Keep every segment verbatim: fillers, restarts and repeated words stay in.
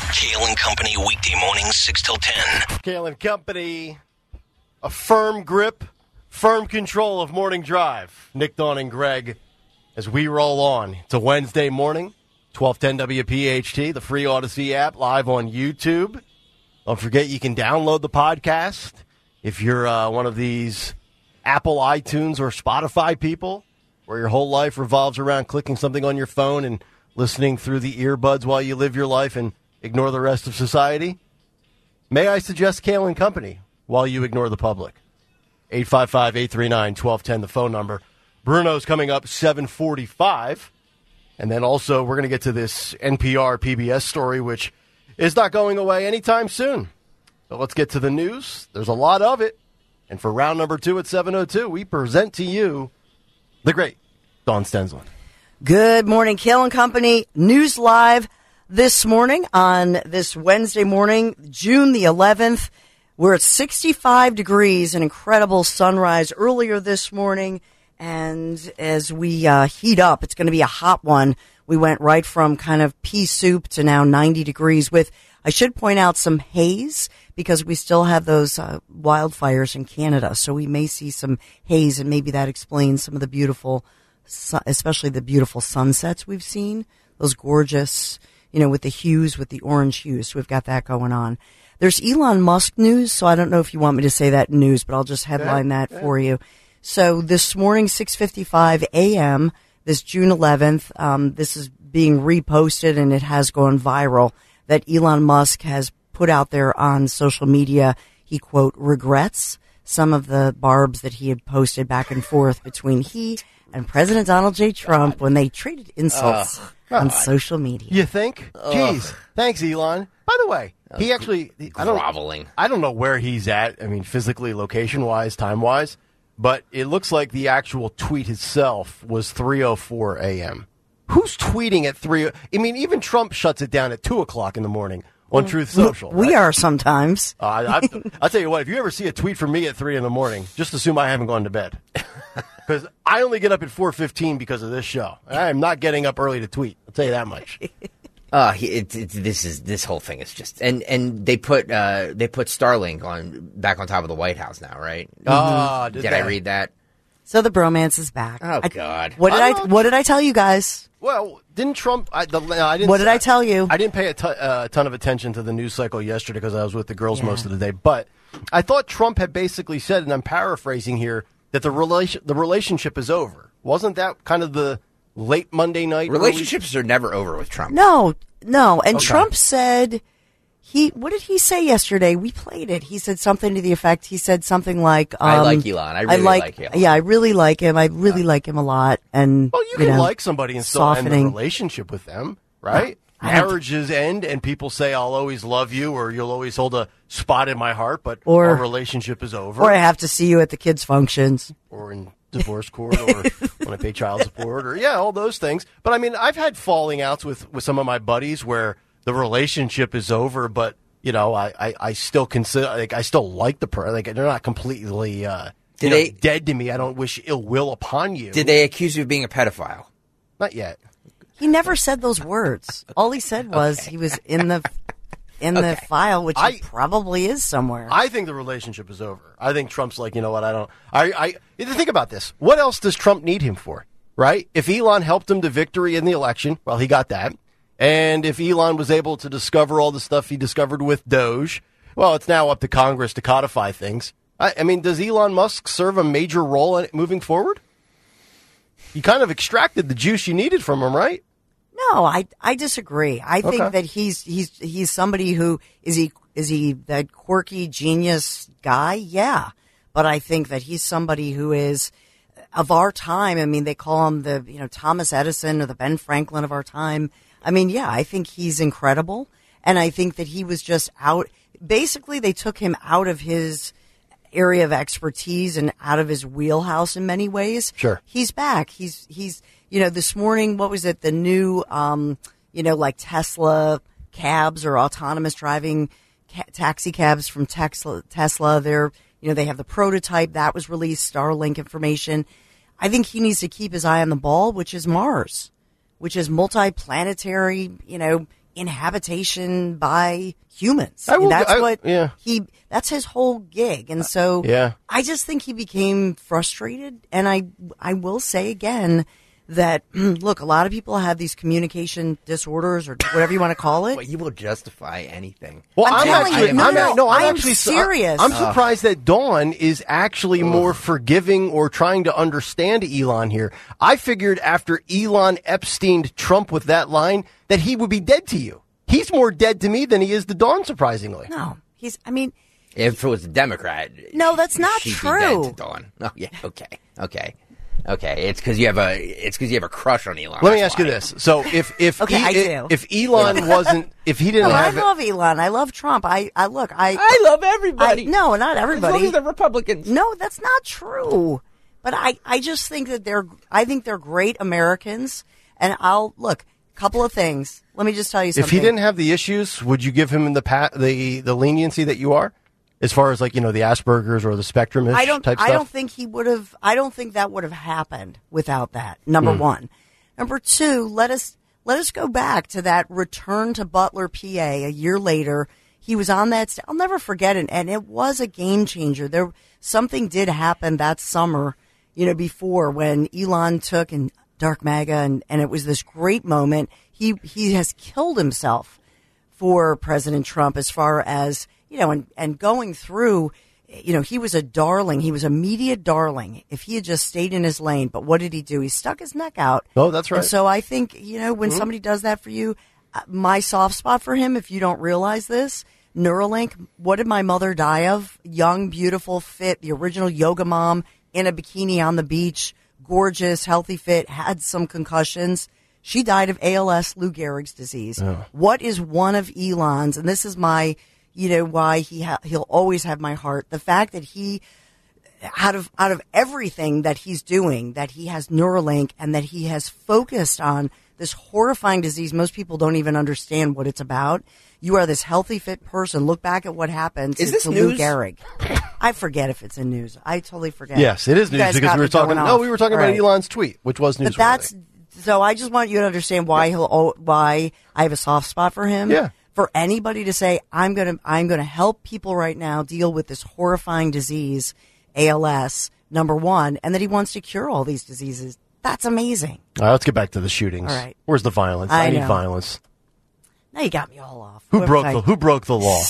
Kale and Company, weekday mornings, six till ten. Kale and Company, a firm grip, firm control of Morning Drive. Nick, Dawn, and Greg, as we roll on. It's a Wednesday morning, twelve ten W P H T, the free Odyssey app, live on YouTube. Don't forget you can download the podcast if you're uh, one of these Apple iTunes or Spotify people where your whole life revolves around clicking something on your phone and listening through the earbuds while you live your life and ignore the rest of society. May I suggest Kale and Company while you ignore the public? eight five five, eight three nine, one two one zero, the phone number. Bruno's coming up seven forty-five. And then also we're going to get to this N P R P B S story, which is not going away anytime soon. But let's get to the news. There's a lot of it. And for round number two at seven oh two, we present to you the great Dawn Stensland. Good morning, Kale and Company. News Live this morning on this Wednesday morning, June the eleventh. We're at sixty-five degrees, an incredible sunrise earlier this morning. And as we uh, heat up, it's going to be a hot one. We went right from kind of pea soup to now ninety degrees with, I should point out, some haze because we still have those uh, wildfires in Canada. So we may see some haze, and maybe that explains some of the beautiful, especially the beautiful sunsets we've seen. Those gorgeous, you know, with the hues, with the orange hues. So we've got that going on. There's Elon Musk news, so I don't know if you want me to say that in news, but I'll just headline yeah, that yeah. for you. So this morning, six fifty-five a.m., this June eleventh, um, this is being reposted and it has gone viral, that Elon Musk has put out there on social media. He, quote, regrets some of the barbs that he had posted back and forth between he and President Donald J. Trump God. when they traded insults uh, on social media. You think? Ugh. Jeez. Thanks, Elon. By the way, he actually... I don't, groveling. I don't know where he's at, I mean, physically, location-wise, time-wise, but it looks like the actual tweet itself was three oh four a.m. Who's tweeting at three? I mean, even Trump shuts it down at two o'clock in the morning on Truth Social. We right? are sometimes. Uh, I, I'll tell you what, if you ever see a tweet from me at three in the morning, just assume I haven't gone to bed. Because I only get up at four fifteen because of this show. I am not getting up early to tweet. I'll tell you that much. Uh, it, it, this is this whole thing is just and, and they put uh, they put Starlink on back on top of the White House now, right? Oh, mm-hmm. did, did I read that? So the bromance is back. Oh I, God! What did I, I What did I tell you guys? Well, didn't Trump? I, the, I didn't. What did I tell you? I didn't pay a ton, uh, ton of attention to the news cycle yesterday because I was with the girls yeah. most of the day. But I thought Trump had basically said, and I'm paraphrasing here, that the relation the relationship is over. Wasn't that kind of the late Monday night? Relationships early? are never over with Trump. No, no. And okay. Trump said he. What did he say yesterday? We played it. He said something to the effect. He said something like, um, "I like Elon. I really I like, like Elon. Yeah, I really like him. I really yeah. like him a lot." And well, you, you can know, like somebody and still end the relationship with them, right? Marriages end, and people say, "I'll always love you," or "You'll always hold a spot in my heart," but or, our relationship is over. Or I have to see you at the kids' functions, or in divorce court, or when I pay child support, or yeah, all those things. But I mean, I've had falling outs with with some of my buddies where the relationship is over, but you know, I, I, I still consider like I still like the person. Like they're not completely uh, did they, they, know, dead to me. I don't wish ill will upon you. Did they accuse you of being a pedophile? Not yet. He never said those words. All he said was okay. he was in the in okay. the file, which I, probably is somewhere. I think the relationship is over. I think Trump's like, you know what? I don't. I I think about this. What else does Trump need him for? Right? If Elon helped him to victory in the election, well, he got that. And if Elon was able to discover all the stuff he discovered with Doge, well, it's now up to Congress to codify things. I, I mean, does Elon Musk serve a major role in it moving forward? You kind of extracted the juice you needed from him, right? No, I I disagree. I think okay. that he's he's he's somebody who is he is he that quirky genius guy? Yeah, but I think that he's somebody who is of our time. I mean, they call him the you know Thomas Edison or the Ben Franklin of our time. I mean, yeah, I think he's incredible, and I think that he was just out. Basically, they took him out of his area of expertise and out of his wheelhouse in many ways. Sure, he's back. He's he's. You know, this morning, what was it? The new, um, you know, like Tesla cabs or autonomous driving ca- taxi cabs from Tesla. Tesla. They're, you know, they have the prototype that was released, Starlink information. I think he needs to keep his eye on the ball, which is Mars, which is multi-planetary, you know, inhabitation by humans. I will- that's I- what yeah. he. That's his whole gig, and so Yeah. I just think he became frustrated. And I, I will say again that look, a lot of people have these communication disorders or whatever you want to call it. But you will justify anything. Well, I'm I'm, telling actually, you, no, I'm, no, no, I'm I am actually su- serious. I'm surprised that Dawn is actually more forgiving or trying to understand Elon here. I figured after Elon Epsteined Trump with that line that he would be dead to you. He's more dead to me than he is to Dawn, surprisingly. No, he's. I mean. If it was a Democrat, No, that's not she'd true. Be dead to Dawn. Oh yeah, okay, okay, okay. It's because you have a it's because you have a crush on Elon. Let me That's ask you why. this: so if if Okay, E- I do. if Elon wasn't if he didn't No, I have it, love Elon. I love Trump. I, I look. I. I love everybody. I, no, not as everybody. long as they're Republicans. No, that's not true. But I, I just think that they're, I think they're great Americans. And I'll, look, couple of things. Let me just tell you something. if he didn't have the issues, would you give him the pa- the the leniency that you are, as far as like you know the Asperger's or the spectrum I don't, type I stuff? don't think he would have, I don't think that would have happened without that. Number Hmm. one. Number two, let us, let us go back to that return to Butler, P A a year later. He was on that, st- I'll never forget it. And it was a game changer. There, something did happen that summer, you know, before when Elon took and Dark MAGA and, and it was this great moment. He, he has killed himself for President Trump as far as, you know, and, and going through, you know, he was a darling. He was a media darling if he had just stayed in his lane. But what did he do? He stuck his neck out. Oh, that's right. And so I think, you know, when somebody does that for you, uh, my soft spot for him, if you don't realize this, Neuralink, what did my mother die of? Young, beautiful, fit, the original yoga mom in a bikini on the beach, gorgeous, healthy, fit, had some concussions. She died of A L S, Lou Gehrig's disease. What is one of Elon's, and this is my, you know, why he ha- he'll always have my heart, the fact that he, out of out of everything that he's doing, that he has Neuralink and that he has focused on this horrifying disease. Most people don't even understand what it's about. You are this healthy, fit person. Look back at what happened to, Is this to Lou news? Gehrig. I forget if it's in news. I totally forget. Yes, it is You news guys because got we were me talking. going No, off. we were talking Right. about Elon's tweet, which was news. But that's so. I just want you to understand why he'll oh, why I have a soft spot for him. Yeah. For anybody to say I'm gonna I'm gonna help people right now deal with this horrifying disease, A L S, number one, and that he wants to cure all these diseases. That's amazing. All right, let's get back to the shootings. All right. Where's the violence? I I, need know. violence. Now you got me all off. Who What broke was I- the Who broke the law?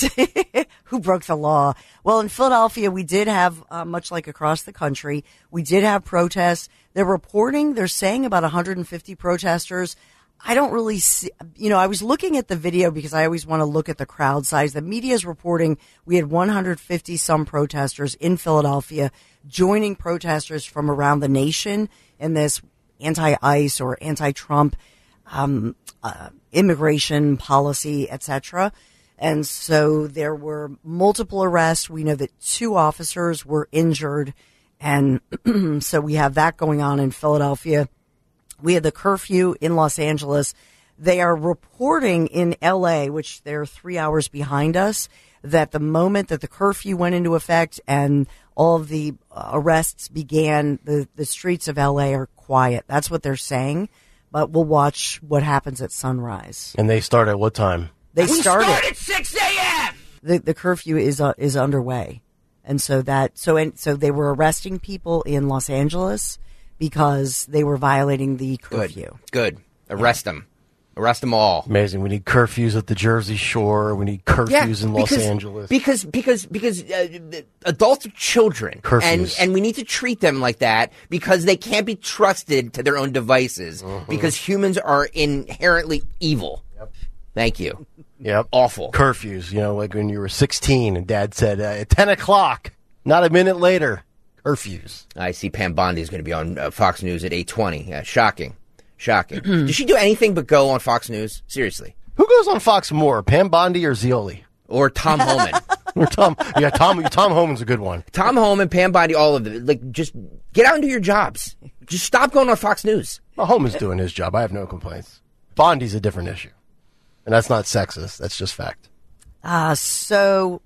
Who broke the law? Well, in Philadelphia, we did have, uh, much like across the country, we did have protests. They're reporting, they're saying about one hundred fifty protesters. I don't really see, you know, I was looking at the video because I always want to look at the crowd size. The media is reporting we had one hundred fifty some protesters in Philadelphia joining protesters from around the nation in this anti-ICE or anti-Trump um, uh, immigration policy, et cetera. And so there were multiple arrests. We know that two officers were injured. And so we have that going on in Philadelphia. We had the curfew in Los Angeles. They are reporting in L A, which they're three hours behind us, that the moment that the curfew went into effect and all of the uh, arrests began, the, the streets of L A are quiet. That's what they're saying. But we'll watch what happens at sunrise. And they start at what time? They We started. start at six a.m. The, the curfew is uh, is underway, and so that so and so they were arresting people in Los Angeles because they were violating the curfew. Good. Good. Arrest them. Arrest them all. Amazing. We need curfews at the Jersey Shore. We need curfews in Los because, Angeles. Because because because uh, adults are children, Curfews. and and we need to treat them like that because they can't be trusted to their own devices Mm-hmm. because humans are inherently evil. Yep. Thank you. Yep. Awful. Curfews. You know, like when you were sixteen and Dad said uh, at ten o'clock, not a minute later. Curfews. I see Pam Bondi is going to be on uh, Fox News at eight twenty. Uh, shocking. Shocking. Did she do anything but go on Fox News? Seriously. Who goes on Fox more, Pam Bondi or Zioli? Or Tom Homan. Or Tom? Yeah, Tom. Tom Homan's a good one. Tom Homan, Pam Bondi, all of them. Like, just get out and do your jobs. Just stop going on Fox News. Well, Homan's doing his job. I have no complaints. Bondi's a different issue, and that's not sexist. That's just fact. Uh, so,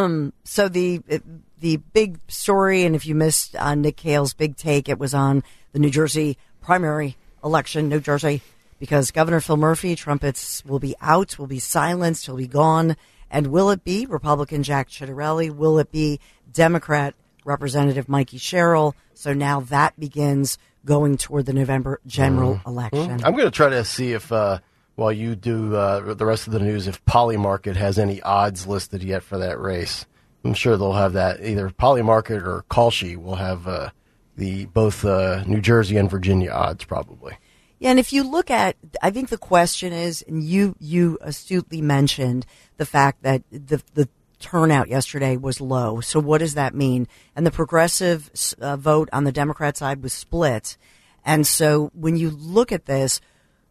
so the the big story, and if you missed uh, Nick Cale's big take, it was on the New Jersey primary election, New Jersey because Governor Phil Murphy, trumpets will be out, will be silenced, he'll be gone. And will it be Republican Jack Ciattarelli? Will it be Democrat Representative Mikey Sherrill? So now that begins going toward the November general mm. election. I'm going to try to see if, uh, while you do uh, the rest of the news, if Polymarket has any odds listed yet for that race. I'm sure they'll have that. Either Polymarket or Kalshi will have uh, the both uh, New Jersey and Virginia odds probably. Yeah, and if you look at, I think the question is, and you you astutely mentioned the fact that the the turnout yesterday was low. So what does that mean? And the progressive uh, vote on the Democrat side was split. And so when you look at this,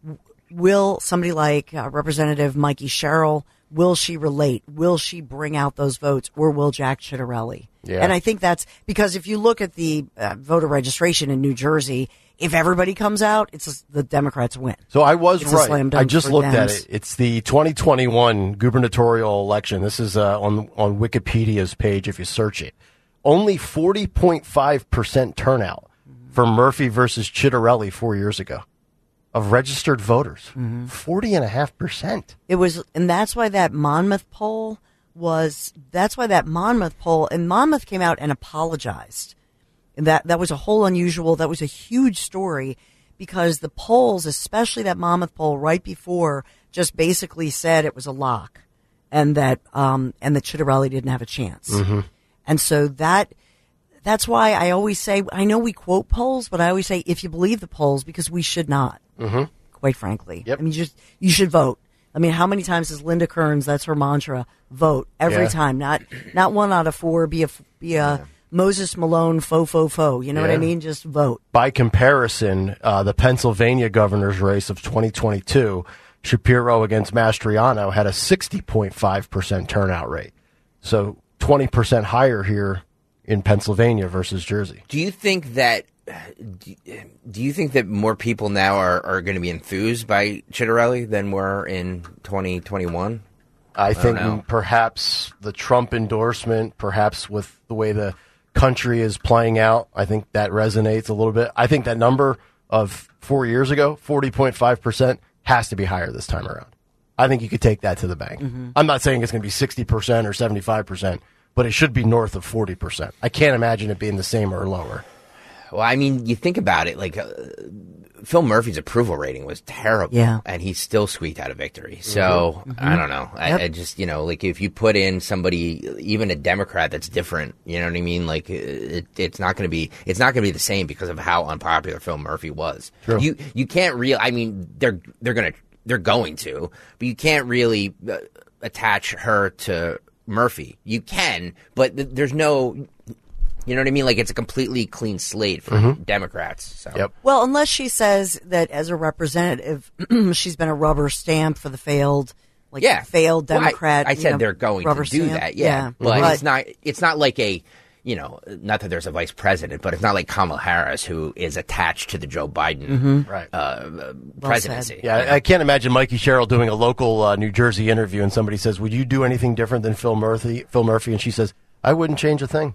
will somebody like uh, Representative Mikey Sherrill, will she relate? Will she bring out those votes, or will Jack Ciattarelli? Yeah. And I think that's because if you look at the uh, voter registration in New Jersey, if everybody comes out, it's just the Democrats win. So I was it's right. I just looked Dems. at it. It's the twenty twenty-one gubernatorial election. This is uh, on on Wikipedia's page if you search it. Only forty point five percent turnout for Murphy versus Ciattarelli four years ago of registered voters. Mm-hmm. forty point five percent. It was, and that's why that Monmouth poll was, that's why that Monmouth poll, and Monmouth came out and apologized. And that, that was a whole unusual, that was a huge story because the polls, especially that Monmouth poll right before, just basically said it was a lock and that, um, and that Ciattarelli didn't have a chance. Mm-hmm. And so that, that's why I always say, I know we quote polls, but I always say, if you believe the polls, because we should not, mm-hmm. quite frankly. Yep. I mean, just, you should vote. I mean, how many times has Linda Kearns, that's her mantra, vote every yeah. time, not, not one out of four, be a, be a, yeah. Moses Malone, faux, faux, faux. You know yeah. what I mean? Just vote. By comparison, uh, the Pennsylvania governor's race of twenty twenty-two, Shapiro against Mastriano, had a sixty point five percent turnout rate. So twenty percent higher here in Pennsylvania versus Jersey. Do you think that do you think that more people now are, are going to be enthused by Ciattarelli than were in twenty twenty-one? I, I think perhaps the Trump endorsement, perhaps with the way the country is playing out, I think that resonates a little bit. I think that number of four years ago, forty point five percent, has to be higher this time around. I think you could take that to the bank. Mm-hmm. I'm not saying it's going to be sixty percent or seventy-five percent, but it should be north of forty percent. I can't imagine it being the same or lower. Well, I mean, you think about it, like, uh, Phil Murphy's approval rating was terrible, yeah. and he still squeaked out a victory. So, mm-hmm. I don't know. I, yep. I just, you know, like, if you put in somebody, even a Democrat that's different, you know what I mean? Like, it, it's not going to be, it's not going to be the same because of how unpopular Phil Murphy was. True. You, you can't real, I mean, they're, they're going to, they're going to, but you can't really uh, attach her to Murphy. You can, but th- there's no... You know what I mean? Like, it's a completely clean slate for mm-hmm. Democrats. So. Yep. Well, unless she says that as a representative, she's been a rubber stamp for the failed, like yeah. failed Democrat. Well, I, I said know, they're going to do stamp. that. Yeah, yeah. but But it's not. It's not like a. You know, not that there's a vice president, but it's not like Kamala Harris who is attached to the Joe Biden mm-hmm. right. uh, well presidency. Yeah, I, I can't imagine Mikey Sherrill doing a local uh, New Jersey interview and somebody says, "Would you do anything different than Phil Murphy?" Phil Murphy, and she says, "I wouldn't change a thing."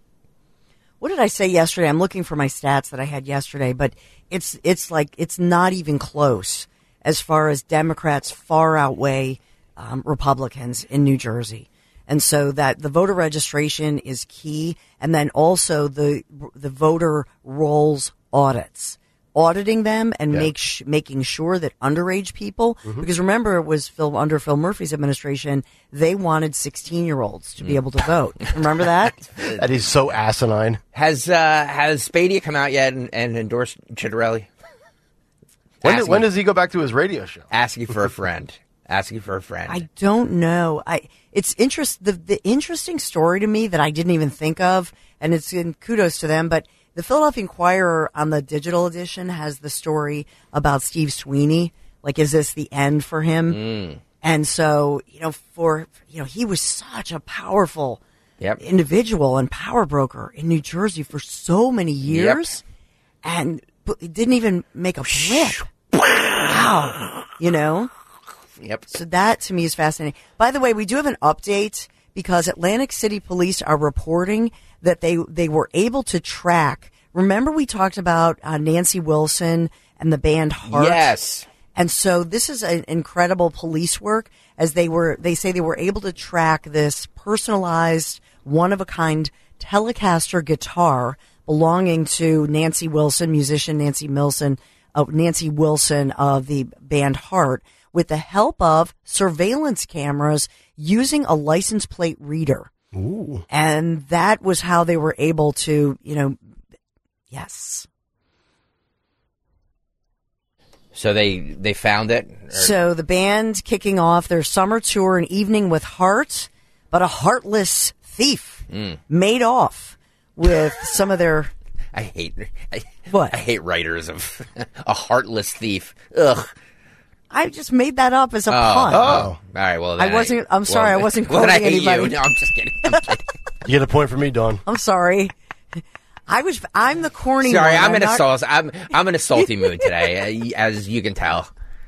What did I say yesterday? I'm looking for my stats that I had yesterday, but it's it's like it's not even close as far as Democrats far outweigh um, Republicans in New Jersey. And so that the voter registration is key, and then also the the voter rolls audits. Auditing them and yeah. make sh- making sure that underage people, mm-hmm. because remember it was Phil, under Phil Murphy's administration, they wanted sixteen-year-olds to be able to vote. Remember that? That is so asinine. Has uh, has Spadia come out yet and, and endorsed Ciattarelli? When, did, when does he go back to his radio show? Asking for a friend. Asking for a friend. I don't know. I it's interest the the interesting story to me that I didn't even think of, and it's in kudos to them, but. The Philadelphia Inquirer on the digital edition has the story about Steve Sweeney. Like, is this the end for him? Mm. And so, you know, for, you know, he was such a powerful yep. individual and power broker in New Jersey for so many years. Yep. And he didn't even make a blip. Wow. You know? Yep. So that to me is fascinating. By the way, we do have an update because Atlantic City Police are reporting that they, they were able to track. Remember we talked about uh, Nancy Wilson and the band Heart? Yes. And so this is an incredible police work as they were, they say they were able to track this personalized, one-of-a-kind Telecaster guitar belonging to Nancy Wilson, musician Nancy Wilson, uh, Nancy Wilson of the band Heart, with the help of surveillance cameras using a license plate reader. Ooh. And that was how they were able to, you know, yes. So they they found it? Or? So the band kicking off their summer tour, An Evening with Heart, but a heartless thief mm. made off with some of their... I hate I, what? I hate writers of a heartless thief. Ugh. I just made that up as a oh, pun. Oh. All right, well, then I wasn't, I'm sorry, well, I wasn't well, quoting I hate anybody. You. No, I'm just kidding. I'm kidding. You get a point for me, Dawn. I'm sorry. I was, I'm the corny Sorry, one. I'm in not... a sauce. I'm I'm in a salty mood today, as you can tell.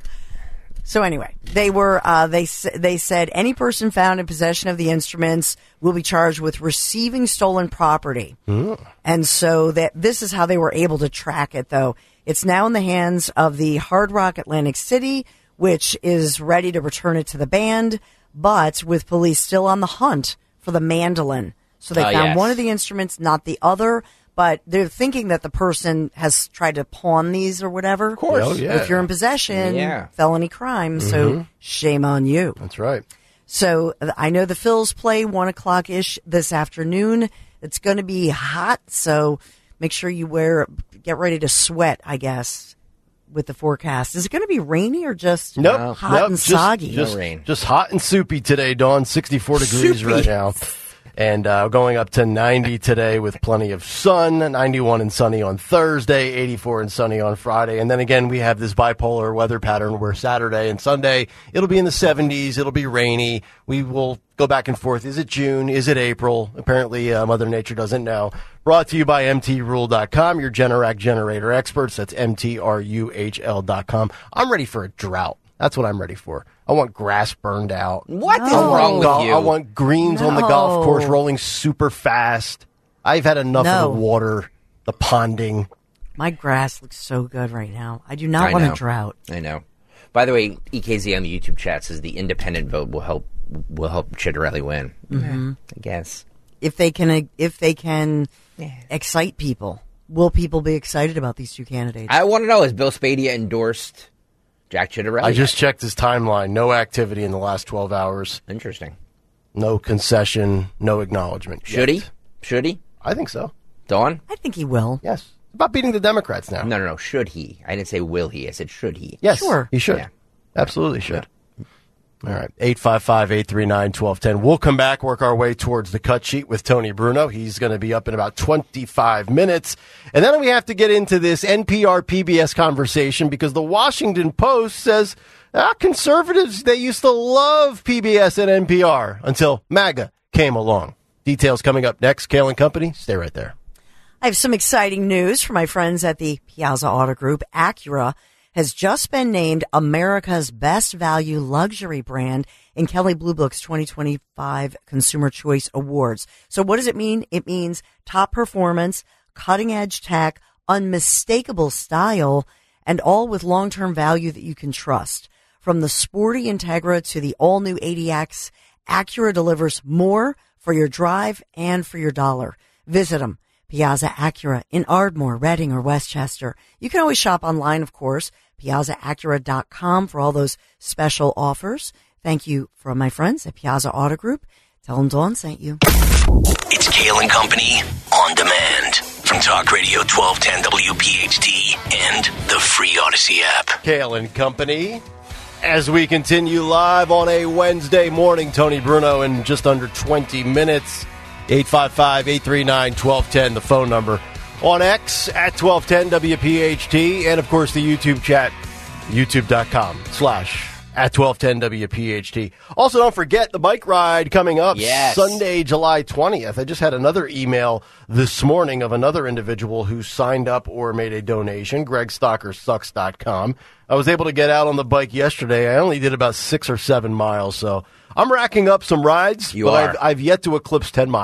So anyway, they were uh, they they said any person found in possession of the instruments will be charged with receiving stolen property. Mm. And so that this is how they were able to track it. Though it's now in the hands of the Hard Rock Atlantic City, which is ready to return it to the band, but with police still on the hunt for the mandolin. So they Uh, found yes. one of the instruments, not the other. But they're thinking that the person has tried to pawn these or whatever. Of course. Oh, yeah. If you're in possession, Yeah. felony crime. So shame on you. That's right. So uh, I know the Phils play one o'clock ish this afternoon. It's going to be hot. So make sure you wear, get ready to sweat, I guess, with the forecast. Is it going to be rainy or just Nope. hot nope. and just, soggy? Just, No rain. just hot and soupy today, Dawn. sixty-four degrees Soupy. right now. And uh, going up to ninety today with plenty of sun, ninety-one and sunny on Thursday, eighty-four and sunny on Friday. And then again, we have this bipolar weather pattern where Saturday and Sunday, it'll be in the seventies, it'll be rainy. We will go back and forth. Is it June? Is it April? Apparently, uh, Mother Nature doesn't know. Brought to you by M T rule dot com, your Generac generator experts. That's M T R U H L dot com. I'm ready for a drought. That's what I'm ready for. I want grass burned out. What is No. wrong with Gol- you? I want greens on the golf No. course rolling super fast. I've had enough No. of the water, the ponding. My grass looks so good right now. I do not I want know. a drought. I know. By the way, E K Z on the YouTube chat says the independent vote will help will help Chitterelli win. Mm-hmm. I guess. If they can, if they can Yeah. excite people, will people be excited about these two candidates? I want to know, has Bill Spadia endorsed Jack Chitterelli? I just checked his timeline. No activity in the last twelve hours. Interesting. No concession. No acknowledgement. Should yet. he? Should he? I think so. Dawn? I think he will. Yes. It's about beating the Democrats now. No, no, no. Should he? I didn't say will he. I said should he. Yes. Sure. He should. Yeah. Absolutely should. All right. eight five five, eight three nine, one two one zero. We'll come back, work our way towards the cut sheet with Tony Bruno. He's going to be up in about twenty-five minutes. And then we have to get into this N P R P B S conversation because the Washington Post says ah, conservatives, they used to love P B S and N P R until MAGA came along. Details coming up next. Kale and Company, stay right there. I have some exciting news for my friends at the Piazza Auto Group. Acura has just been named America's best value luxury brand in Kelley Blue Book's twenty twenty-five Consumer Choice Awards. So what does it mean? It means top performance, cutting edge tech, unmistakable style, and all with long-term value that you can trust. From the sporty Integra to the all-new A D X, Acura delivers more for your drive and for your dollar. Visit them. Piazza Acura in Ardmore, Reading, or Westchester. You can always shop online, of course, piazza acura dot com for all those special offers. Thank you from my friends at Piazza Auto Group. Tell them Dawn sent you. It's Kale and Company on demand from Talk Radio twelve ten W P H T and the free Odyssey app. Kale and Company. As we continue live on a Wednesday morning, Tony Bruno in just under twenty minutes. eight five five, eight three nine, one two one zero, the phone number. On X at twelve ten W P H T, and of course the YouTube chat, youtube.com slash at twelve ten W P H T. Also, don't forget the bike ride coming up Yes. Sunday, July twentieth. I just had another email this morning of another individual who signed up or made a donation, greg stalker sucks dot com. I was able to get out on the bike yesterday. I only did about six or seven miles, so I'm racking up some rides, You but are. I've, I've yet to eclipse ten miles.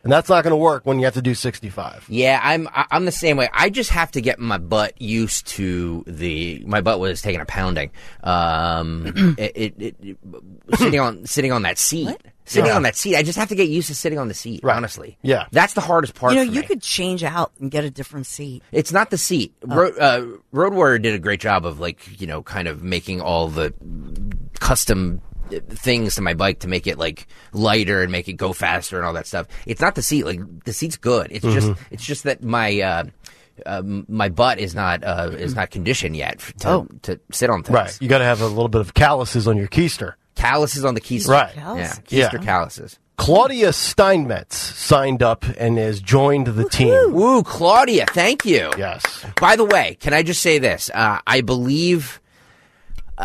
And that's not going to work when you have to do sixty-five. Yeah, I'm I'm the same way. I just have to get my butt used to the. My butt was taking a pounding. Um, it, it, it, it sitting on sitting on that seat. What? Sitting Yeah. on that seat. I just have to get used to sitting on the seat. Right. Honestly, Yeah. that's the hardest part. You know, for you me. could change out and get a different seat. It's not the seat. Road, uh, Road Warrior did a great job of like you know kind of making all the custom things to my bike to make it like lighter and make it go faster and all that stuff. It's not the seat. Like the seat's good. It's Mm-hmm. just it's just that my uh, uh, my butt is not uh, is not conditioned yet f- to, Oh. to sit on things. Right. You got to have a little bit of calluses on your keister. Calluses on the keister. Right. Yeah. Calluses. Keister Yeah. calluses. Claudia Steinmetz signed up and has joined the team. Woo, Claudia, thank you. Yes. By the way, can I just say this? Uh, I believe, uh,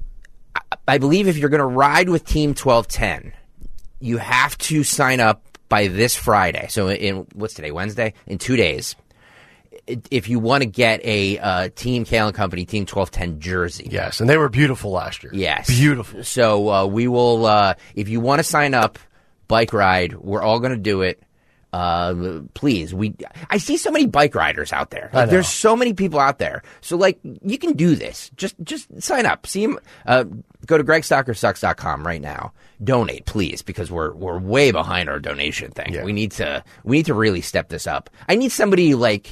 I believe if you're going to ride with Team twelve ten, you have to sign up by this Friday. So in what's today, Wednesday? In two days. If you want to get a uh, Team Kale and Company Team twelve ten jersey. Yes, and they were beautiful last year. Yes. Beautiful. So uh, we will, uh, if you want to sign up, bike ride, we're all going to do it. Uh, please, we. I see so many bike riders out there. I Like, know. there's so many people out there. So like, you can do this. Just, just sign up. See 'em, Uh, go to greg stocker sucks dot com right now. Donate, please, because we're we're way behind our donation thing. Yeah. We need to we need to really step this up. I need somebody like,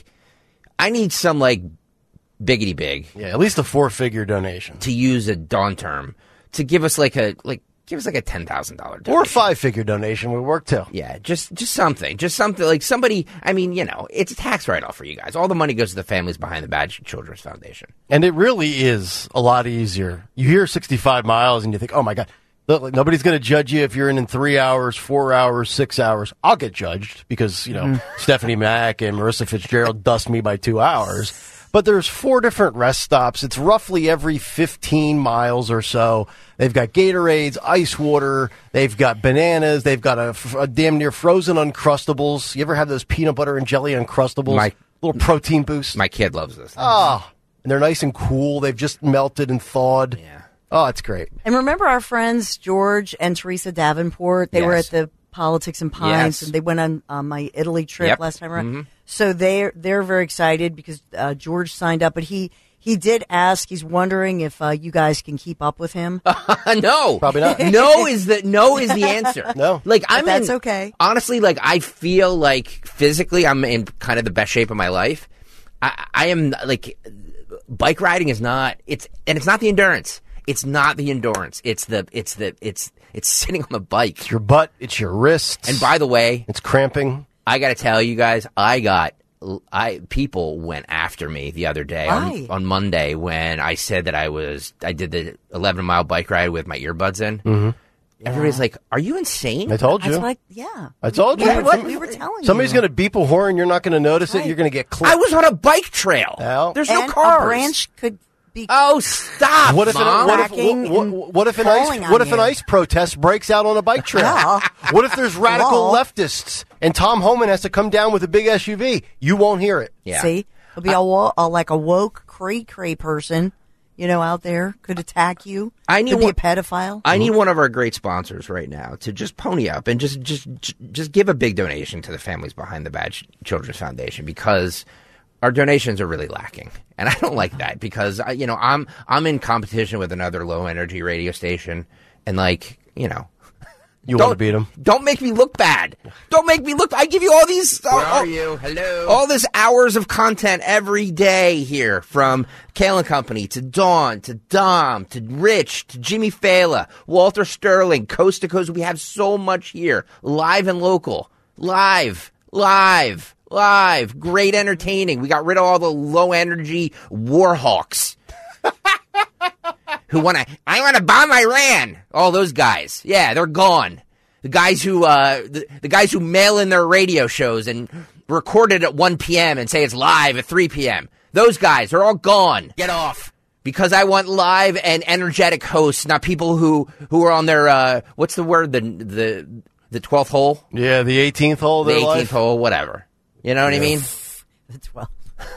I need some like biggity big Yeah, at least a four-figure donation. to use a Dawn term to give us like a like give us like a ten thousand dollar Or a five-figure donation would work too. Yeah, just just something, just something like somebody. I mean, you know, it's a tax write-off for you guys. All the money goes to the families behind the Bad Children's Foundation. And it really is a lot easier. You hear sixty-five miles and you think, oh my God, look, like, nobody's going to judge you if you're in in three hours, four hours, six hours. I'll get judged because, you know, Stephanie Mack and Marissa Fitzgerald dust me by two hours. But there's four different rest stops. It's roughly every fifteen miles or so. They've got Gatorades, ice water. They've got bananas. They've got a, a damn near frozen Uncrustables. You ever have those peanut butter and jelly Uncrustables? My- Little protein boost. My kid loves this. Oh, and they're nice and cool. They've just melted and thawed. Yeah. Oh, it's great. And remember our friends George and Teresa Davenport? They were Yes. at the Politics and Pines, Yes. and they went on uh, my Italy trip Yep. last time around. Mm-hmm. So they're they're very excited because uh, George signed up, but he he did ask. He's wondering if uh, you guys can keep up with him. no, Probably not. No is the no is the answer. No. like I'm. that's in, okay. Honestly, like I feel like physically, I'm in kind of the best shape of my life. I, I am like bike riding is not. It's and it's not the endurance. It's not the endurance. It's the it's the it's it's sitting on the bike. It's your butt. It's your wrists. And by the way, it's cramping. I got to tell you guys, I got I people went after me the other day Why? on, on Monday when I said that I was I did the eleven mile bike ride with my earbuds in. Mm-hmm. Everybody's like, "Are you insane?" I told you. That's what I, yeah. I told you. Yeah, what Some- we were telling Somebody's you. going to beep a horn. You're not going to notice it. right. You're going to get clipped. I was on a bike trail. Well- There's no and cars. a branch could be. Oh, stop! What if, an, Mom. what, if, Cracking what, and what, what if an falling ice on what if an you. ice protest breaks out on a bike trail? Yeah. What if there's radical Hello? leftists and Tom Homan has to come down with a big S U V? You won't hear it. Yeah. See, it'll be a, wo- a like a woke cray cray person, you know, out there could attack you. I need could be one- a pedophile. I need one of our great sponsors right now to just pony up and just just just give a big donation to the families behind the Bad Children's Foundation because our donations are really lacking, and I don't like that because I, you know I'm I'm in competition with another low energy radio station, and like you know. You Don't want to beat them? Don't make me look bad. Don't make me look. I give you all these. Where all, are you? Hello. All this hours of content every day here, from Kale and Company to Dawn to Dom to Rich to Jimmy Fela, Walter Sterling, coast to coast. We have so much here, live and local, live, live, live. Great entertaining. We got rid of all the low energy warhawks. Who want to, I want to bomb Iran. All those guys. Yeah, they're gone. The guys who, uh, the, the guys who mail in their radio shows and record it at one p.m. and say it's live at three p.m. Those guys are all gone. Get off. Because I want live and energetic hosts, not people who, who are on their, uh, what's the word? The, the, the twelfth hole? Yeah, the eighteenth hole of The their eighteenth life. hole, whatever. You know what I mean? The twelve.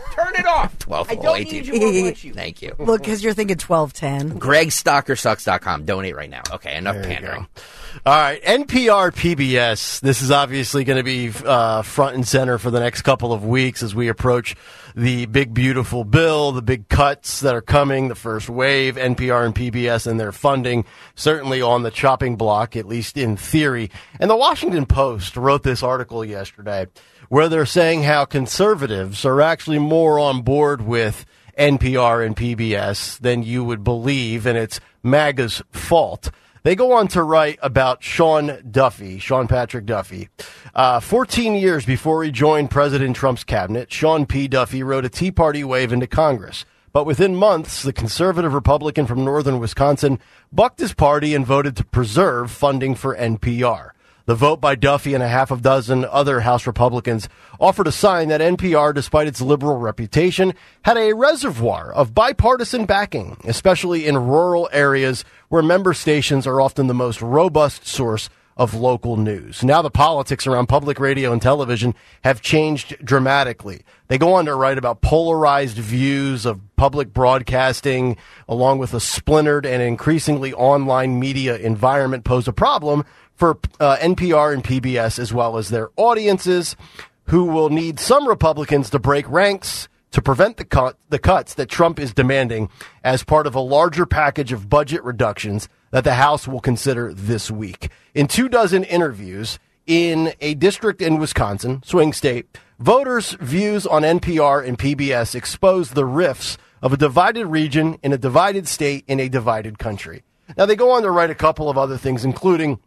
Turn it off. twelve I oh don't eighteen. need you more voice. Thank you. Well, because you're thinking twelve ten. Greg Stalker Sucks dot com. Donate right now. Okay, enough There you pandering. go. All right, N P R, P B S. This is obviously going to be uh, front and center for the next couple of weeks as we approach the big, beautiful bill, the big cuts that are coming, the first wave, N P R and P B S and their funding, certainly on the chopping block, at least in theory. And the Washington Post wrote this article yesterday where they're saying how conservatives are actually more on board with N P R and P B S than you would believe, and it's MAGA's fault. They go on to write about Sean Duffy, Sean Patrick Duffy. Uh, fourteen years before he joined President Trump's cabinet, Sean P. Duffy rode a Tea Party wave into Congress. But within months, the conservative Republican from northern Wisconsin bucked his party and voted to preserve funding for N P R. The vote by Duffy and a half a dozen other House Republicans offered a sign that N P R, despite its liberal reputation, had a reservoir of bipartisan backing, especially in rural areas where member stations are often the most robust source of local news. Now the politics around public radio and television have changed dramatically. They go on to write about polarized views of public broadcasting, along with a splintered and increasingly online media environment, pose a problem for uh, N P R and P B S, as well as their audiences, who will need some Republicans to break ranks to prevent the, cut, the cuts that Trump is demanding as part of a larger package of budget reductions that the House will consider this week. In two dozen interviews in a district in Wisconsin, swing state, voters' views on N P R and P B S expose the rifts of a divided region in a divided state in a divided country. Now, they go on to write a couple of other things, including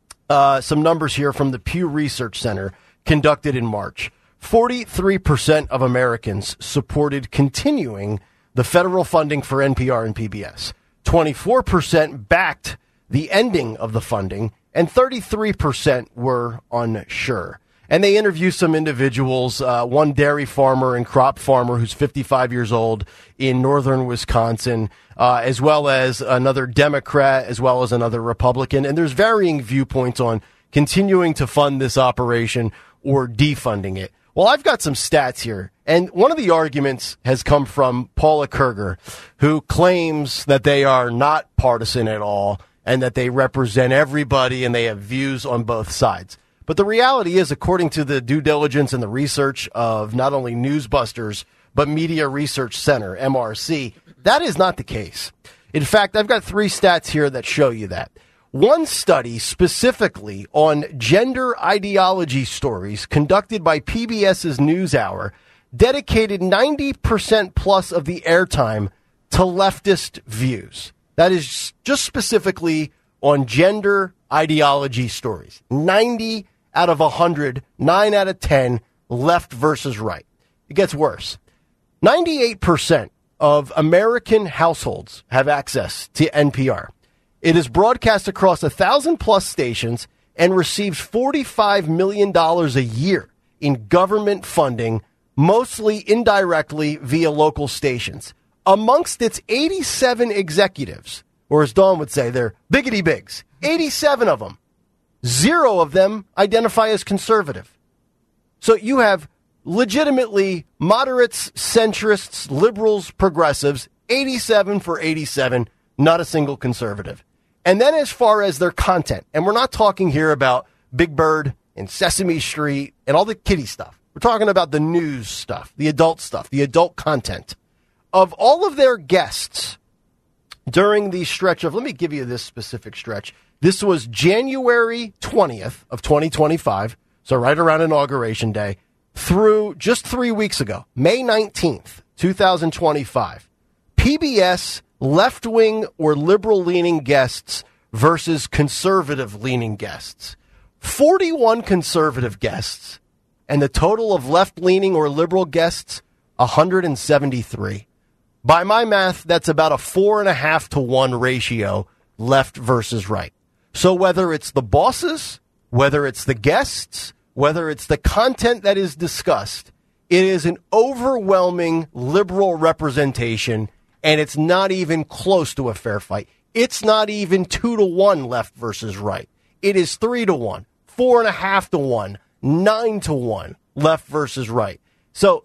Uh, some numbers here from the Pew Research Center conducted in March. forty-three percent of Americans supported continuing the federal funding for N P R and P B S. twenty-four percent backed the ending of the funding, and thirty-three percent were unsure. And they interview some individuals, uh, one dairy farmer and crop farmer who's fifty-five years old in northern Wisconsin, uh, as well as another Democrat, as well as another Republican. And there's varying viewpoints on continuing to fund this operation or defunding it. Well, I've got some stats here. And one of the arguments has come from Paula Kerger, who claims that they are not partisan at all and that they represent everybody and they have views on both sides. But the reality is, according to the due diligence and the research of not only Newsbusters, but Media Research Center, M R C, that is not the case. In fact, I've got three stats here that show you that. One study specifically on gender ideology stories conducted by P B S's NewsHour dedicated ninety percent plus of the airtime to leftist views. That is just specifically on gender ideology stories. ninety out of one hundred, nine out of ten, left versus right. It gets worse. ninety-eight percent of American households have access to N P R. It is broadcast across one thousand plus stations and receives forty-five million dollars a year in government funding, mostly indirectly via local stations. Amongst its eighty-seven executives, or as Dawn would say, they're biggity bigs, eighty-seven of them, zero of them identify as conservative. So you have legitimately moderates, centrists, liberals, progressives, eighty-seven for eighty-seven, not a single conservative. And then as far as their content, and we're not talking here about Big Bird and Sesame Street and all the kiddie stuff. We're talking about the news stuff, the adult stuff, the adult content. Of all of their guests during the stretch of, let me give you this specific stretch. This was January twentieth of twenty twenty-five, so right around Inauguration Day, through just three weeks ago, May nineteenth, twenty twenty-five. P B S left-wing or liberal-leaning guests versus conservative-leaning guests. forty-one conservative guests, and the total of left-leaning or liberal guests, one hundred seventy-three. By my math, that's about a four and a half to one ratio, left versus right. So whether it's the bosses, whether it's the guests, whether it's the content that is discussed, it is an overwhelming liberal representation, and it's not even close to a fair fight. It's not even two to one left versus right. It is three to one, four and a half to one, nine to one left versus right. So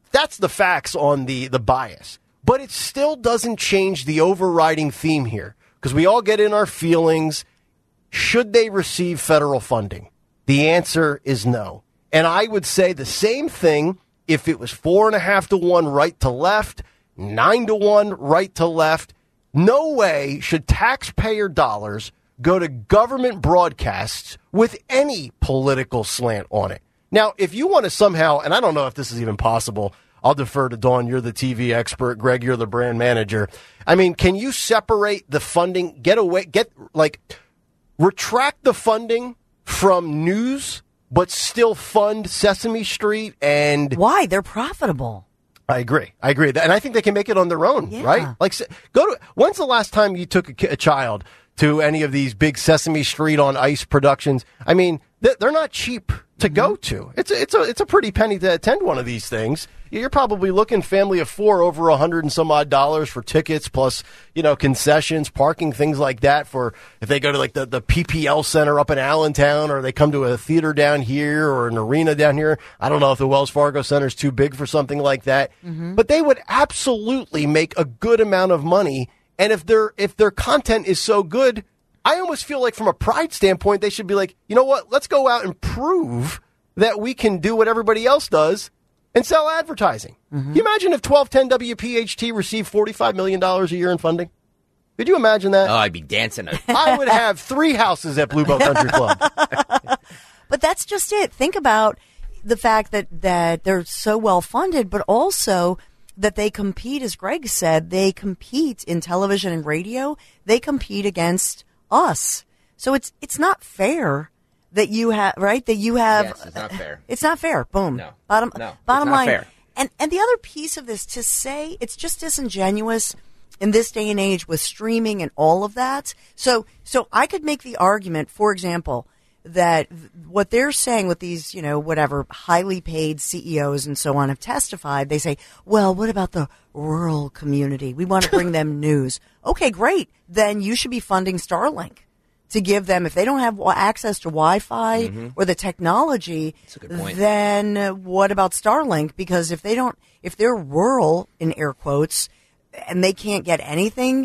that's the facts on the, the bias. But it still doesn't change the overriding theme here, because we all get in our feelings. Should they receive federal funding? The answer is no. And I would say the same thing if it was four and a half to one right to left, nine to one right to left. No way should taxpayer dollars go to government broadcasts with any political slant on it. Now, if you want to somehow, and I don't know if this is even possible, I'll defer to Dawn. You're the T V expert. Greg, you're the brand manager. I mean, can you separate the funding, get away, get like, retract the funding from news, but still fund Sesame Street and... Why? They're profitable. I agree. I agree. And I think they can make it on their own, Yeah. right? Like, go to, when's the last time you took a, ki- a child to any of these big Sesame Street on Ice productions? I mean, they're not cheap to go to. It's a, it's a, it's a pretty penny to attend one of these things. You're probably looking, family of four, over a hundred and some odd dollars for tickets, plus, you know, concessions, parking, things like that. For if they go to like the, the P P L Center up in Allentown, or they come to a theater down here or an arena down here. I don't know if the Wells Fargo Center is too big for something like that, mm-hmm. but they would absolutely make a good amount of money. And if their if their content is so good, I almost feel like from a pride standpoint, they should be like, you know what? Let's go out and prove that we can do what everybody else does and sell advertising. Mm-hmm. Can you imagine if twelve ten W P H T received forty-five million dollars a year in funding? Could you imagine that? Oh, I'd be dancing. I would have three houses at Blue Boat Country Club. But that's just it. Think about the fact that, that they're so well funded, but also that they compete, as Greg said, they compete in television and radio. They compete against us. So it's it's not fair that you have, right? That you have. Yes, it's not fair. It's not fair. Boom. No. Bottom, no, bottom it's not line. Fair. And, and the other piece of this, to say it's just disingenuous in this day and age with streaming and all of that. So, so I could make the argument, for example, that what they're saying with these, you know, whatever highly paid C E Os and so on have testified, they say, well, what about the rural community? We want to bring them news. Okay, great. Then you should be funding Starlink to give them, if they don't have access to Wi-Fi mm-hmm. or the technology, then what about Starlink? Because if they don't, if they're rural, in air quotes, and they can't get anything,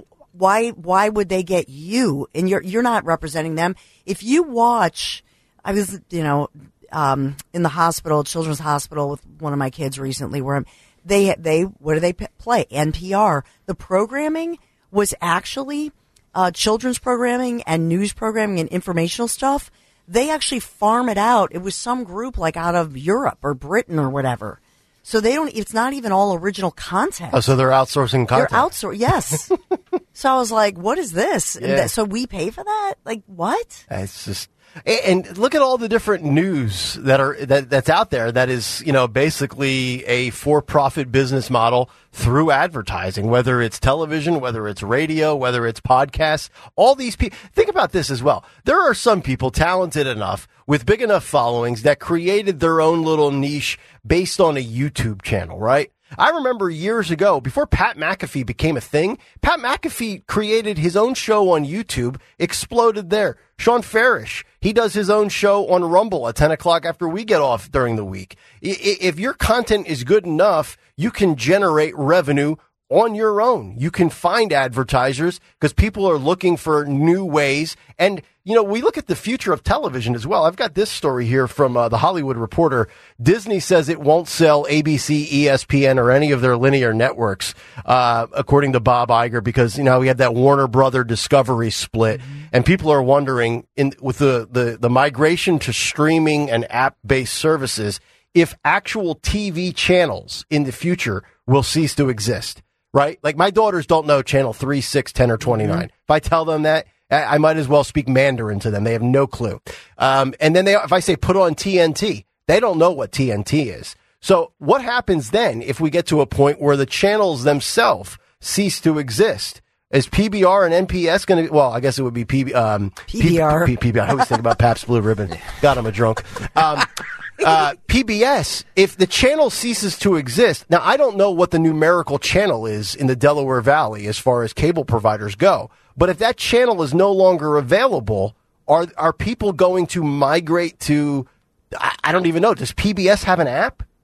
why why would they get you? And you're you're not representing them. If you watch, I was, you know, um, in the hospital, Children's Hospital, with one of my kids recently, where I'm, they they what do they play? N P R. The programming was actually uh, children's programming and news programming and informational stuff. They actually farm it out. It was some group like out of Europe or Britain or whatever. So they don't. It's not even all original content. Oh, so they're outsourcing content. They're outsourcing. Yes. So I was like, "What is this?" Yeah. And th- so we pay for that? Like what? It's just. And look at all the different news that are that, that's out there. That is, you know, basically a for-profit business model through advertising. Whether it's television, whether it's radio, whether it's podcasts. All these people. Think about this as well. There are some people talented enough with big enough followings that created their own little niche based on a YouTube channel, right? I remember years ago, before Pat McAfee became a thing, Pat McAfee created his own show on YouTube, exploded there. Sean Farish, he does his own show on Rumble at ten o'clock after we get off during the week. If your content is good enough, you can generate revenue on your own. You can find advertisers because people are looking for new ways. And, you know, we look at the future of television as well. I've got this story here from uh, the Hollywood Reporter. Disney says it won't sell A B C, E S P N, or any of their linear networks, uh, according to Bob Iger, because, you know, we had that Warner Brother Discovery split. Mm-hmm. And people are wondering, in with the, the, the migration to streaming and app-based services, if actual T V channels in the future will cease to exist. Right? Like my daughters don't know channel three, six, ten, or twenty-nine. Mm-hmm. If I tell them that, I might as well speak Mandarin to them. They have no clue. Um, and then they, if I say put on T N T, they don't know what T N T is. So what happens then if we get to a point where the channels themselves cease to exist? Is P B R and N P S going to, well, I guess it would be P B, um, P B R. P- P- P- I always think about Pabst Blue Ribbon. God, I'm a drunk. Um, Uh, P B S, if the channel ceases to exist, now I don't know what the numerical channel is in the Delaware Valley as far as cable providers go, but if that channel is no longer available, are are people going to migrate to, I, I don't even know, does P B S have an app?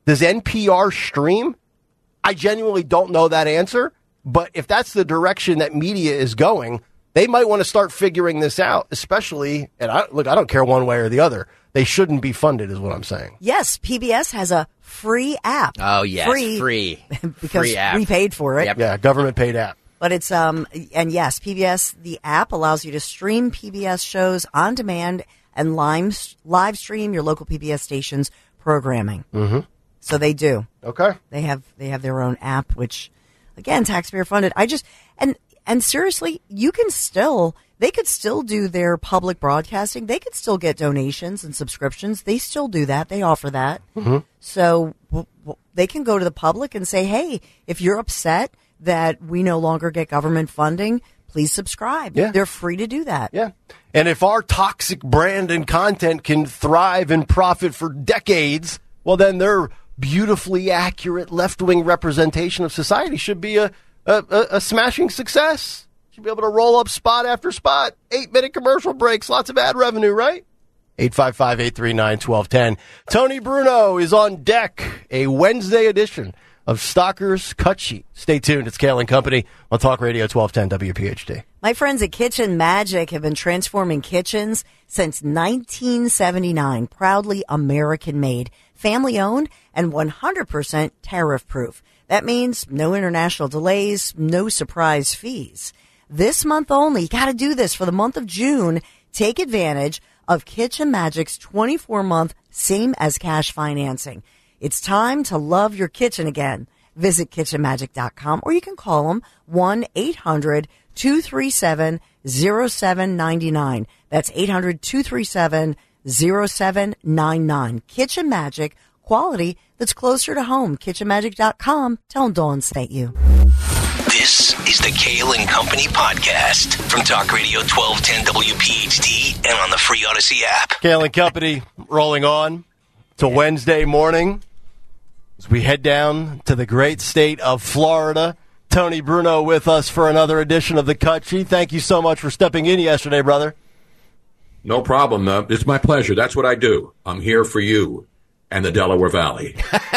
Does N P R stream? I genuinely don't know that answer. But if that's the direction that media is going, they might want to start figuring this out, especially, and I, look, I don't care one way or the other. They shouldn't be funded, is what I'm saying. Yes, P B S has a free app. Oh, yes, free. Free, because free app. we paid for it. Yep. Yeah, government-paid app. But it's, um, and yes, P B S, the app allows you to stream P B S shows on demand and live, live stream your local P B S station's programming. Mm-hmm. So they do. Okay. They have, they have their own app, which, again, taxpayer funded. I just, and, and seriously, you can still, they could still do their public broadcasting. They could still get donations and subscriptions. They still do that. They offer that. Mm-hmm. So w- w- they can go to the public and say, hey, if you're upset that we no longer get government funding, please subscribe. Yeah. They're free to do that. Yeah. And if our toxic brand and content can thrive and profit for decades, well, then their beautifully accurate left-wing representation of society should be a, a, a, a smashing success. Should be able to roll up spot after spot. Eight-minute commercial breaks, lots of ad revenue, right? eight five five, eight three nine, one two one zero. Tony Bruno is on deck, a Wednesday edition of Stalker's Cut Sheet. Stay tuned. It's Kale and Company on Talk Radio twelve ten W P H T. My friends at Kitchen Magic have been transforming kitchens since nineteen seventy-nine. Proudly American-made, family-owned, and one hundred percent tariff-proof. That means no international delays, no surprise fees. This month only, you got to do this for the month of June. Take advantage of Kitchen Magic's twenty-four month same-as-cash financing. It's time to love your kitchen again. Visit kitchen magic dot com or you can call them one eight hundred, two three seven, zero seven nine nine. That's eight hundred, two three seven, zero seven nine nine. Kitchen Magic, quality that's closer to home. kitchen magic dot com. Tell them Dawn sent you. This is the Kale and Company podcast from Talk Radio twelve ten W P H T and on the free Odyssey app. Kale and Company rolling on to Wednesday morning as we head down to the great state of Florida. Tony Bruno with us for another edition of the Cut Sheet. Thank you so much for stepping in yesterday, brother. No problem. Uh, it's my pleasure. That's what I do. I'm here for you and the Delaware Valley.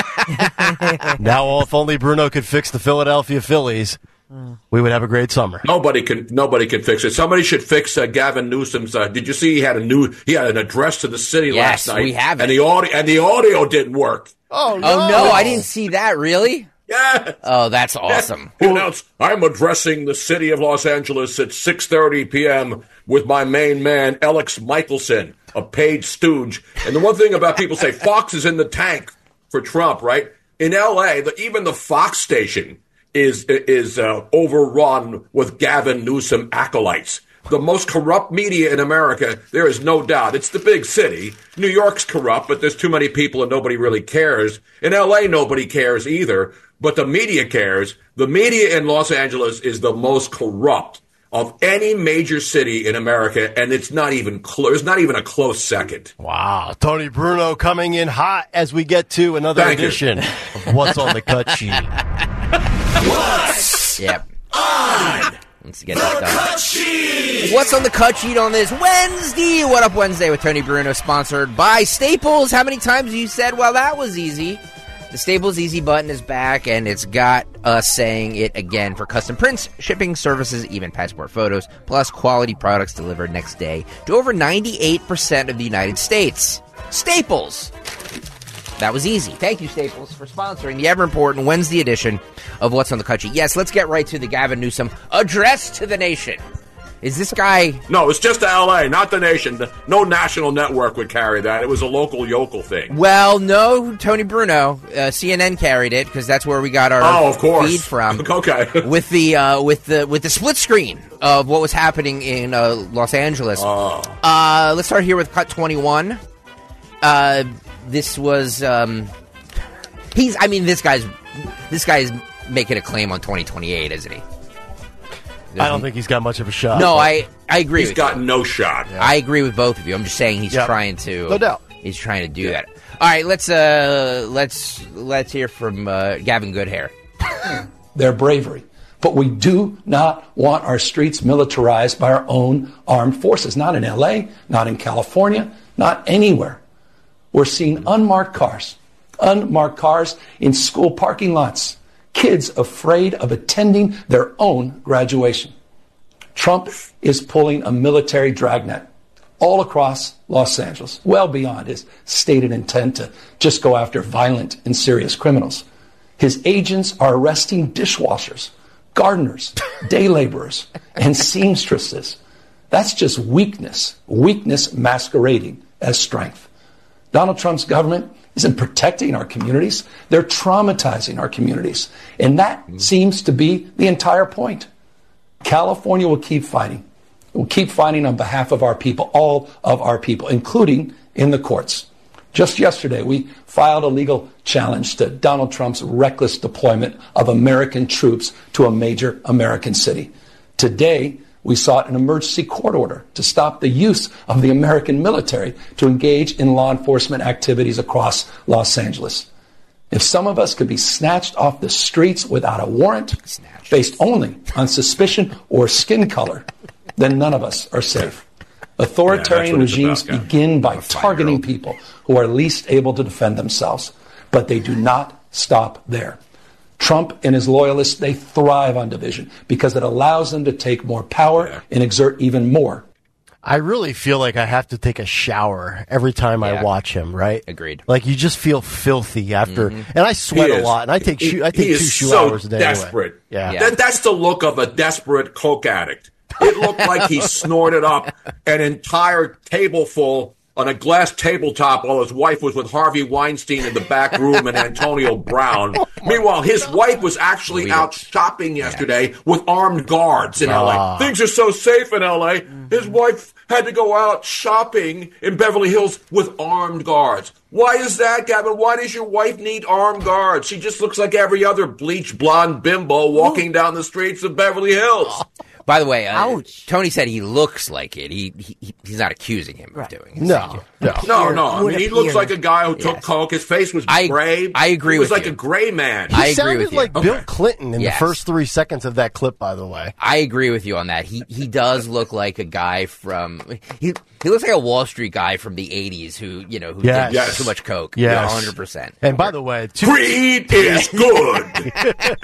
Now, if only Bruno could fix the Philadelphia Phillies, we would have a great summer. Nobody can. Nobody can fix it. Somebody should fix uh, Gavin Newsom's. Uh, did you see he had a new? He had an address to the city Yes, last night. we have it. and the audio and the audio didn't work. Oh, no. Oh, no, I didn't see that. Really? Yeah. Oh, that's awesome. He announced, "I'm addressing the city of Los Angeles at six thirty p.m. with my main man, Alex Michelson, a paid stooge." And the one thing about people say Fox is in the tank for Trump, right? In L A, the, even the Fox station is is uh, overrun with Gavin Newsom acolytes. The most corrupt media in America, there is no doubt. It's the big city. New York's corrupt, but there's too many people and nobody really cares. In L A, nobody cares either, but the media cares. The media in Los Angeles is the most corrupt of any major city in America, and it's not even close. It's not even a close second. Wow. Tony Bruno coming in hot as we get to another Thank you. edition of What's on the Cut Sheet. What's Yep. on Let's get the that done. Cut Sheet? What's on the cut sheet on this Wednesday? What Up Wednesday with Tony Bruno, sponsored by Staples. How many times have you said, well, that was easy? The Staples Easy button is back, and it's got us saying it again for custom prints, shipping services, even passport photos, plus quality products delivered next day to over ninety-eight percent of the United States. Staples. That was easy. Thank you, Staples, for sponsoring the ever-important Wednesday edition of What's on the Cut Sheet. Yes, let's get right to the Gavin Newsom address to the nation. Is this guy... No, it's just L A, not the nation. The, no national network would carry that. It was a local yokel thing. Well, no, Tony Bruno. Uh, C N N carried it because that's where we got our Oh, of course. feed from. Okay. with the uh, with the with the split screen of what was happening in uh, Los Angeles. Oh. Uh, let's start here with Cut twenty-one. Uh, this was um, he's. I mean, this guy's this guy's making a claim on twenty twenty-eight, isn't he? I don't think he's got much of a shot. No, but- I I agree. He's with got you. no shot. I agree with both of you. I'm just saying he's Yep. trying to. No doubt. He's trying to do that. All right, let's uh, let's let's hear from uh, Gavin Goodhair. Their bravery. But we do not want our streets militarized by our own armed forces. Not in L A, not in California, not anywhere. We're seeing unmarked cars, unmarked cars in school parking lots, kids afraid of attending their own graduation. Trump is pulling a military dragnet all across Los Angeles, well beyond his stated intent to just go after violent and serious criminals. His agents are arresting dishwashers, gardeners, day laborers, and seamstresses. That's just weakness, weakness masquerading as strength. Donald Trump's government isn't protecting our communities. They're traumatizing our communities. And that seems to be the entire point. California will keep fighting. We'll keep fighting on behalf of our people, all of our people, including in the courts. Just yesterday, we filed a legal challenge to Donald Trump's reckless deployment of American troops to a major American city. Today, we sought an emergency court order to stop the use of the American military to engage in law enforcement activities across Los Angeles. If some of us could be snatched off the streets without a warrant, based only on suspicion or skin color, then none of us are safe. Authoritarian yeah, regimes about, begin by targeting people who are least able to defend themselves, but they do not stop there. Trump and his loyalists, they thrive on division because it allows them to take more power yeah. and exert even more. I really feel like I have to take a shower every time yeah. I watch him, right? Agreed. Like you just feel filthy after, mm-hmm. and I sweat a lot, and I take he, shoe, I take he two is shoe so hours a day. Desperate. Anyway. Yeah, yeah. That, that's the look of a desperate coke addict. It looked like he snorted up an entire tableful on a glass tabletop while his wife was with Harvey Weinstein in the back room and Antonio Brown. Oh Meanwhile, his God. wife was actually Weird. out shopping yesterday yeah. with armed guards in L A. Uh. Things are so safe in L A. Mm-hmm. His wife had to go out shopping in Beverly Hills with armed guards. Why is that, Gavin? Why does your wife need armed guards? She just looks like every other bleach blonde bimbo walking Ooh. down the streets of Beverly Hills. By the way, uh, Tony said he looks like it. He, he he's not accusing him right. of doing it. No, no, no, no. I mean, he looks like a guy who took yes. coke. His face was I, gray. I agree with you. He was like a gray man. He I agree sounded with you. like okay. Bill Clinton in yes. the first three seconds of that clip, by the way. I agree with you on that. He he does look like a guy from he he looks like a Wall Street guy from the eighties who you know who yes. did yes. too much coke. Yeah, one hundred percent. And by the way, two, greed is good.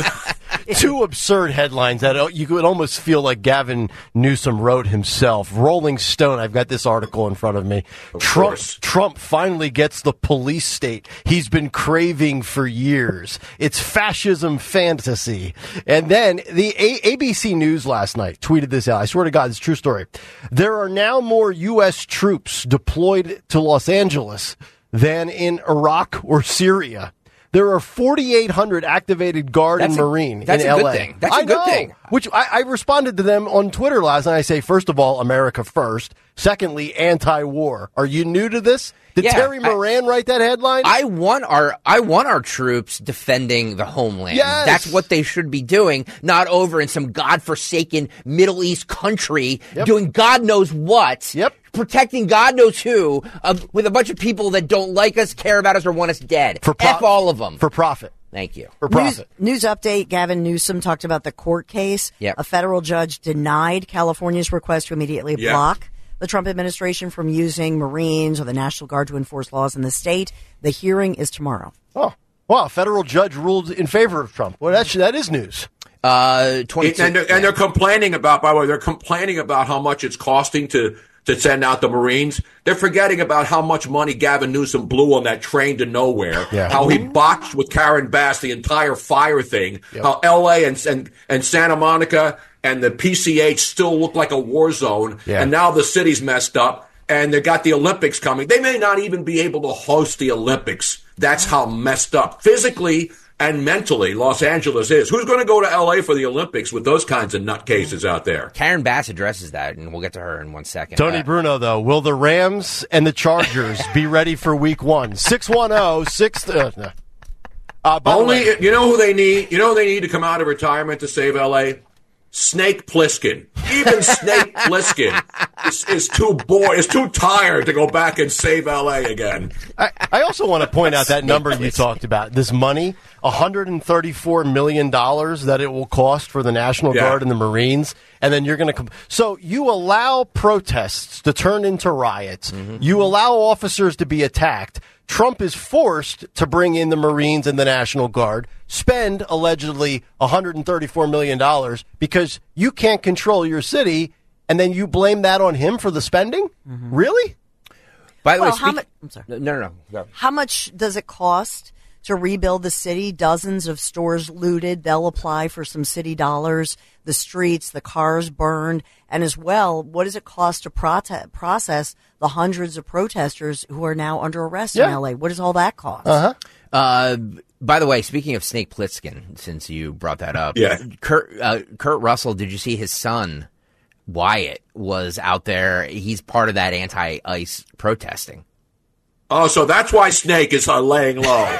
Two absurd headlines that you could almost feel like Gavin Newsom wrote himself. Rolling Stone, I've got this article in front of me. Of Trump, course. Trump finally gets the police state he's been craving for years. It's fascism fantasy. And then the a- ABC News last night tweeted this out. I swear to God, it's a true story. There are now more U S troops deployed to Los Angeles than in Iraq or Syria. There are forty-eight hundred activated Guard that's and a, Marine that's in a L A. Good thing. That's a I good know, thing. Which I, I responded to them on Twitter last night. I say, first of all, America first. Secondly, anti-war. Are you new to this? Did yeah, Terry Moran I, write that headline? I want our I want our troops defending the homeland. Yes. That's what they should be doing, not over in some godforsaken Middle East country yep. doing God knows what. Yep. Protecting God knows who uh, with a bunch of people that don't like us, care about us, or want us dead. For pro- F all of them. For profit. Thank you. For profit. News, news update. Gavin Newsom talked about the court case. Yep. A federal judge denied California's request to immediately yep. block the Trump administration from using Marines or the National Guard to enforce laws in the state. The hearing is tomorrow. Oh, wow. A federal judge ruled in favor of Trump. Well, that's, that is news. Uh, twenty-two. And they're, and they're complaining about, by the way, they're complaining about how much it's costing to, to send out the Marines. They're forgetting about how much money Gavin Newsom blew on that train to nowhere, yeah. how he botched with Karen Bass the entire fire thing, yep. how L A and, and, and Santa Monica and the P C H still look like a war zone, yeah. and now the city's messed up, and they got the Olympics coming. They may not even be able to host the Olympics. That's how messed up physically and mentally Los Angeles is. Who's going to go to L A for the Olympics with those kinds of nutcases out there? Karen Bass addresses that, and we'll get to her in one second. Tony uh, Bruno, though, will the Rams and the Chargers be ready for week one? six one zero, six Uh, no. uh, Only, way, you know who they need? You know who they need to come out of retirement to save L A? Snake Plissken. Even Snake Plissken is, is too bored, is too tired to go back and save L A again. I, I also want to point out that number you talked about, this money, one hundred thirty-four million dollars that it will cost for the National Yeah. Guard and the Marines, and then you're going to come. So you allow protests to turn into riots. Mm-hmm. You allow officers to be attacked. Trump is forced to bring in the Marines and the National Guard, spend allegedly one hundred thirty-four million dollars because you can't control your city, and then you blame that on him for the spending? Mm-hmm. Really? By the well, way, how speak- much? I'm sorry. No, no, no. Go. How much does it cost to rebuild the city? Dozens of stores looted. They'll apply for some city dollars. The streets, the cars burned. And as well, what does it cost to prote- process the hundreds of protesters who are now under arrest Yeah. in L A? What does all that cost? Uh-huh. Uh, by the way, speaking of Snake Plissken, since you brought that up, Yeah. Kurt, uh, Kurt Russell, did you see his son, Wyatt, was out there? He's part of that anti-ICE protesting. Oh, so that's why Snake is uh, laying low.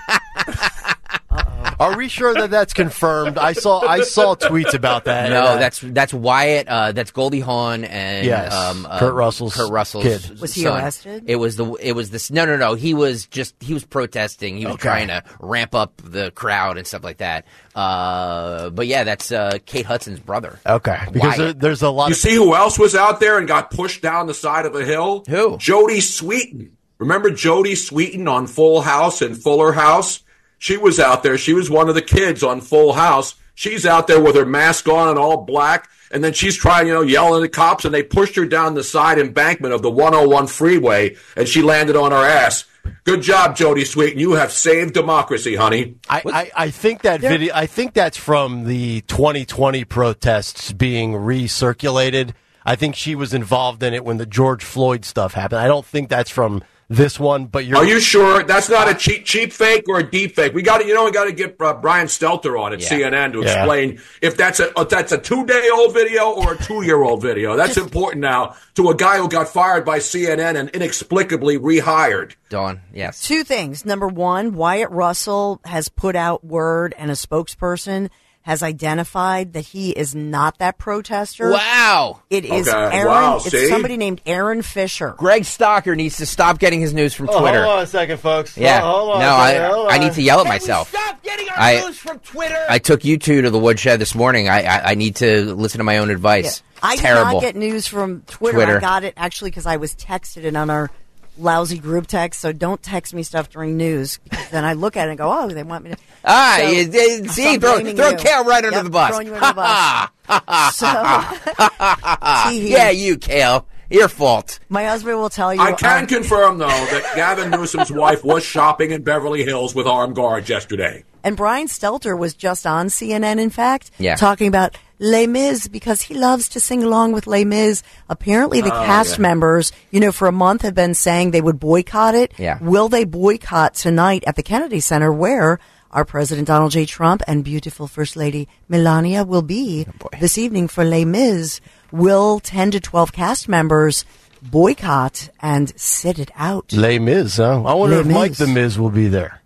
Are we sure that that's confirmed? I saw I saw tweets about that. No, Uh, that's that's Wyatt. Uh, that's Goldie Hawn and Yes, um, uh, Kurt Russell's Kurt Russell's kid. Was he son. arrested? It was the it was this. No, no, no. He was just he was protesting. He was Okay. trying to ramp up the crowd and stuff like that. Uh, but yeah, that's uh, Kate Hudson's brother. okay, because there, Wyatt. there's a lot You of see who else was out there and got pushed down the side of a hill? Who? Jodie Sweetin. Remember Jodie Sweetin on Full House and Fuller House? She was out there. She was one of the kids on Full House. She's out there with her mask on and all black. And then she's trying, you know, yelling at the cops. And they pushed her down the side embankment of the one oh one freeway. And she landed on her ass. Good job, Jodie Sweetin. You have saved democracy, honey. I, I, I think that video. I think that's from the twenty twenty protests being recirculated. I think she was involved in it when the George Floyd stuff happened. I don't think that's from this one. But you're Are you sure that's not a cheap cheap fake or a deep fake? We got to, you know, we got to get uh, Brian Stelter on at Yeah. C N N to Yeah. explain if that's a if that's a two day old video or a two year old video. That's important now to a guy who got fired by C N N and inexplicably rehired. Dawn, yes. Two things. Number one, Wyatt Russell has put out word, and a spokesperson has identified that he is not that protester. Wow. It is Okay, Aaron. wow, it's see? somebody named Aaron Fisher. Greg Stocker needs to stop getting his news from Oh, Twitter. hold on a second, folks. Yeah. Oh, hold on no, a I, second, hold I on. need to yell at Can we myself. Stop getting our I- news from Twitter. I took you two to the woodshed this morning. I I, I need to listen to my own advice. I did Terrible. not get news from Twitter. Twitter. I got it actually because I was texted it on our lousy group text. So don't text me stuff during news, because then I look at it and go, "Oh, they want me to." Ah, So, you, you, so see, I'm throw, blaming throw you. Kale right under Yep, the bus. throwing you under the bus. So, tee-hee. Yeah, you, Kale. Your fault. My husband will tell you. I can um, confirm though that Gavin Newsom's wife was shopping in Beverly Hills with armed guards yesterday. And Brian Stelter was just on C N N, in fact, Yeah. talking about Les Mis, because he loves to sing along with Les Mis. Apparently, the Oh, cast yeah. members, you know, for a month have been saying they would boycott it. Yeah. Will they boycott tonight at the Kennedy Center, where our President Donald J. Trump and beautiful First Lady Melania will be boy. this evening for Les Mis? Will ten to twelve cast members boycott and sit it out? Les Miz, huh? I wonder Les if Mike Miz. the Miz will be there.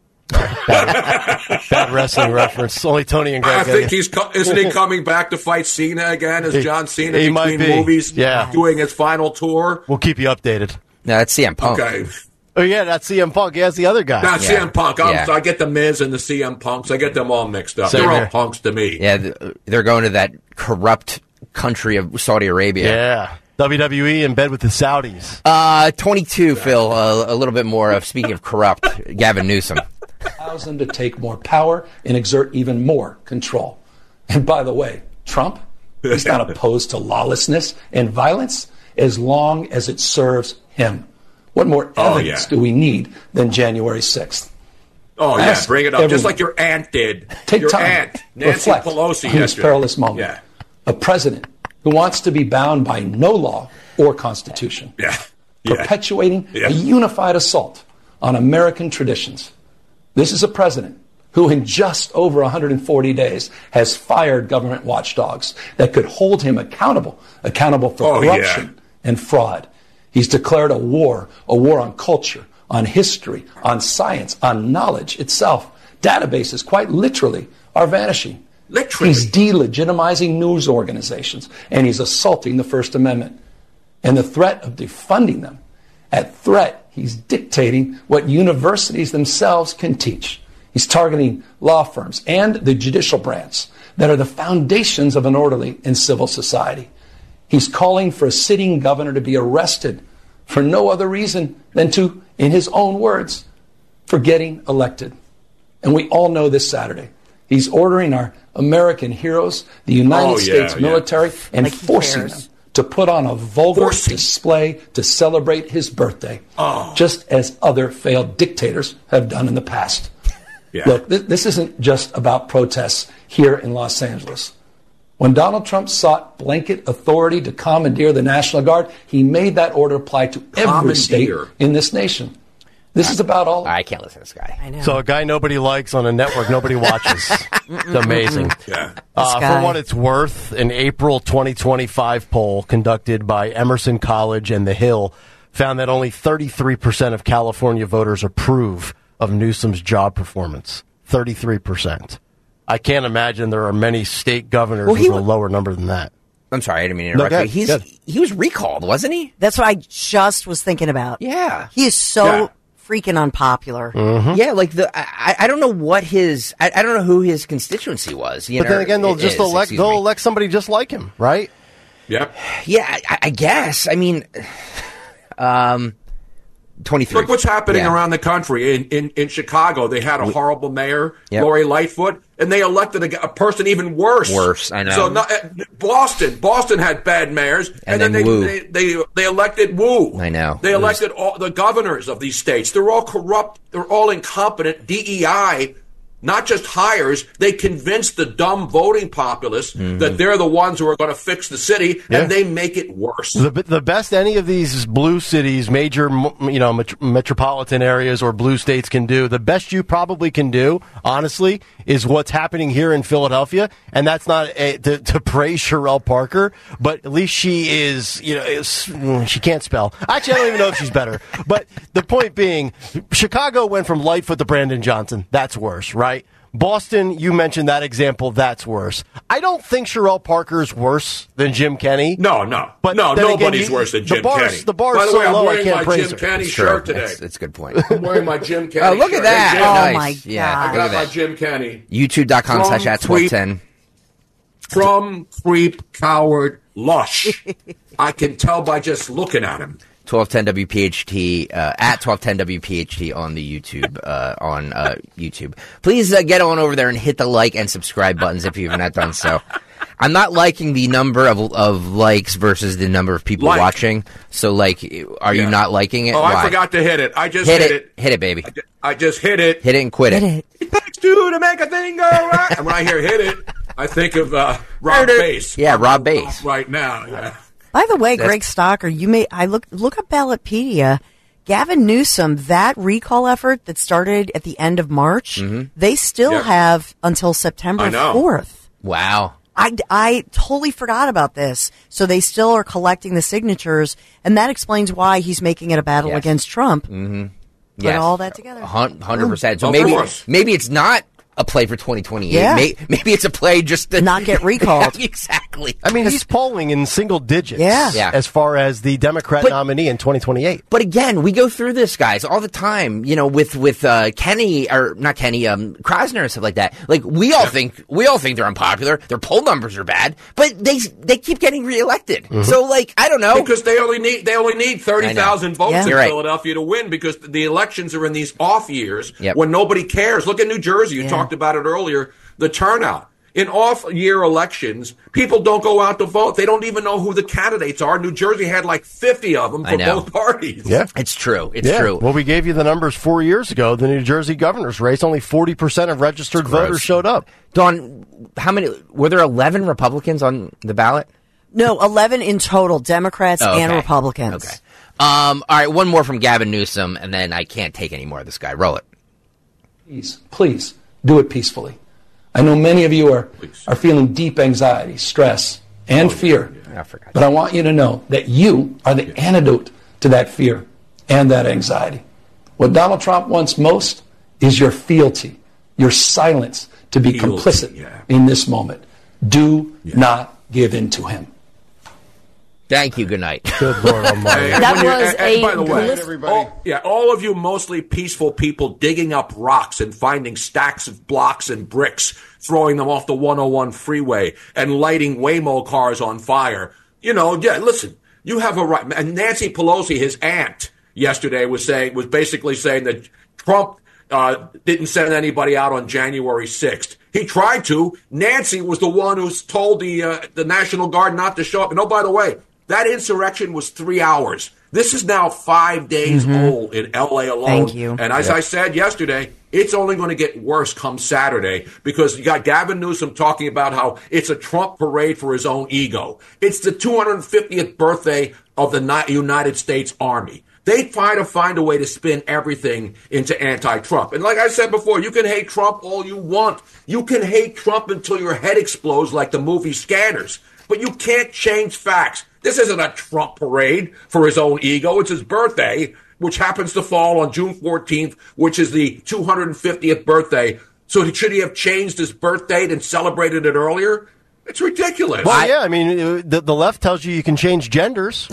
bad, bad wrestling reference. Only Tony and Greg. I get think it. he's co- isn't he coming back to fight Cena again as He- John Cena he might between be. movies, Yeah. doing his final tour. We'll keep you updated. No, that's C M Punk. Okay, Oh yeah, that's C M Punk. Yeah, that's the other guy. not Yeah. C M Punk. I'm, Yeah. I get the Miz and the C M Punks. I get them all mixed up. Same They're all here. punks to me. Yeah, th- they're going to that corrupt country of Saudi Arabia. Yeah. W W E in bed with the Saudis. Uh, twenty-two, Phil. Uh, a little bit more of, speaking of corrupt, Gavin Newsom. allows them to take more power and exert even more control. And by the way, Trump, he's not opposed to lawlessness and violence as long as it serves him. What more Oh, evidence yeah. do we need than January sixth? Oh yeah, Ask bring it up, just everyone. like your aunt did. Take your time, aunt, Nancy reflect Pelosi, on this yesterday. perilous moment. Yeah, A president who wants to be bound by no law or constitution, yeah, yeah. perpetuating Yeah. a unified assault on American traditions. This is a president who in just over one hundred forty days has fired government watchdogs that could hold him accountable, accountable for Oh, corruption and fraud. He's declared a war, a war on culture, on history, on science, on knowledge itself. Databases, quite literally, are vanishing. Literally. He's delegitimizing news organizations, and he's assaulting the First Amendment. And the threat of defunding them, at threat, he's dictating what universities themselves can teach. He's targeting law firms and the judicial branch that are the foundations of an orderly and civil society. He's calling for a sitting governor to be arrested for no other reason than to, in his own words, for getting elected. And we all know this Saturday, he's ordering our American heroes, the United Oh, yeah, States yeah. military, and Like he forcing cares. them to put on a vulgar Forcing. display to celebrate his birthday, Oh. just as other failed dictators have done in the past. Yeah. Look, th- this isn't just about protests here in Los Angeles. When Donald Trump sought blanket authority to commandeer the National Guard, he made that order apply to every state Commandeer. in this nation. This is about all. I can't listen to this guy. I know. So a guy nobody likes on a network nobody watches. It's amazing. Yeah. Uh, guy. for what it's worth, an April twenty twenty-five poll conducted by Emerson College and The Hill found that only thirty-three percent of California voters approve of Newsom's job performance. thirty-three percent. I can't imagine there are many state governors Well, he with a wa- lower number than that. I'm sorry, I didn't mean to No, interrupt go you. ahead. He's Good. he was recalled, wasn't he? That's what I just was thinking about. Yeah. He is so Yeah. freaking unpopular. Mm-hmm. Yeah, like the I, I don't know what his I, I don't know who his constituency was. You But know, then again, they'll it just is, elect excuse they'll me. elect somebody just like him, right? Yep. Yeah, I, I guess. I mean, um, twenty-three. Look what's happening Yeah. around the country. In, in, in Chicago, they had a horrible mayor, Yep. Lori Lightfoot, and they elected a, a person even worse. Worse, I know. So not, uh, Boston, Boston had bad mayors, and, And then, then they, Wu. they they they elected Wu. I know. They It was- elected all the governors of these states. They're all corrupt. They're all incompetent. D E I. Not just hires, they convince the dumb voting populace Mm-hmm. that they're the ones who are going to fix the city, Yeah. and they make it worse. The, the best any of these blue cities, major you know met- metropolitan areas or blue states can do, the best you probably can do, honestly, is what's happening here in Philadelphia. And that's not a, to, to praise Sherelle Parker, but at least she is, you know, is, she can't spell. Actually, I don't even know if she's better. But the point being, Chicago went from Lightfoot to Brandon Johnson. That's worse, right? Boston, you mentioned that example. That's worse. I don't think Sherelle Parker is worse than Jim Kenney. No, no, But no. then again, Nobody's you- worse than the Jim bar's- Kenney. the bar's By the so way, I'm low, I wearing can't my praise Jim her. Kenney Sure, shirt today. That's, that's a good point. I'm wearing my Jim Kenney. Oh, look shirt. at that! Hey, Jim, Oh, nice. my Yeah, God. I look got at my that. Jim Kenney. YouTube.com From slash at creep- twelve ten. From creep, coward, lush. I can tell by just looking at him. twelve ten W P H T uh, at twelve ten W P H T on the YouTube uh, on uh, YouTube. Please uh, get on over there and hit the like and subscribe buttons if you've not done so. I'm not liking the number of of likes versus the number of people Like. watching. So, like, are you Yeah. not liking it? Oh, Why? I forgot to hit it. I just Hit hit, it. it. Hit it, baby. I ju- I just hit it. Hit it and quit Hit it. it. It takes two to make a thing go right. And when I hear hit it, I think of uh, Rob Murder. Bass. Yeah, I'm Rob on Bass. top Right now. Yeah. By the way, That's- Greg Stocker, you may I look look up Ballotpedia. Gavin Newsom, that recall effort that started at the end of March, they still Yeah. have until September I know. fourth. Wow. I, I totally forgot about this. So they still are collecting the signatures, and that explains why he's making it a battle Yes. against Trump. Mm-hmm. Put Yes. all that together. Hun- one hundred percent. So Of maybe course. maybe it's not a play for twenty twenty-eight. Yeah. May- maybe it's a play just to Not get recalled. Exactly. I mean, he's polling in single digits Yeah. Yeah. as far as the Democrat But- nominee in twenty twenty-eight. But again, we go through this, guys, all the time. You know, with with uh, Kenny or not Kenny, um, Krasner and stuff like that. Like we all think we all think they're unpopular. Their poll numbers are bad, but they they keep getting reelected. So, like, I don't know. Because they only need they only need thirty thousand votes Yeah. in You're right. Philadelphia to win because the elections are in these off years Yep. when nobody cares. Look at New Jersey. You Yeah. talked about it earlier. The turnout in off year elections, people don't go out to vote. They don't even know who the candidates are. New Jersey had like fifty of them I for know. both parties. Yeah. It's true. It's yeah. true. Well, we gave you the numbers four years ago. The New Jersey governor's race, only forty percent of registered gross. voters showed up. Dawn, how many were there? Eleven Republicans on the ballot. No, eleven in total, Democrats Oh, and okay. Republicans. Okay. Um. All right. One more from Gavin Newsom, and then I can't take any more of this guy. Roll it. Please, please do it peacefully. I know many of you are, are feeling deep anxiety, stress, and fear. I forgot. But I want you to know that you are the antidote to that fear and that anxiety. What Donald Trump wants most is your fealty, your silence to be Fealty, complicit yeah. in this moment. Do not give in to him. Thank you. Good night. Good Lord Almighty. And That when you're- was and- and a by the way, gliss- all, yeah, all of you mostly peaceful people digging up rocks and finding stacks of blocks and bricks, throwing them off the one oh one freeway and lighting Waymo cars on fire. You know, yeah, listen, you have a right. And Nancy Pelosi, his aunt, yesterday was saying, was basically saying that Trump uh, didn't send anybody out on January sixth. He tried to. Nancy was the one who told the uh, the National Guard not to show up. And oh, by the way, that insurrection was three hours. This is now five days mm-hmm. old in L A alone. Thank you. And as yep. I said yesterday, it's only going to get worse come Saturday because you got Gavin Newsom talking about how it's a Trump parade for his own ego. It's the two hundred fiftieth birthday of the United States Army. They try to find a way to spin everything into anti-Trump. And like I said before, you can hate Trump all you want. You can hate Trump until your head explodes like the movie Scanners. But you can't change facts. This isn't a Trump parade for his own ego. It's his birthday, which happens to fall on June fourteenth, which is the two hundred fiftieth birthday. So should he have changed his birth date and celebrated it earlier? It's ridiculous. Well, yeah, I mean, the, the left tells you you can change genders.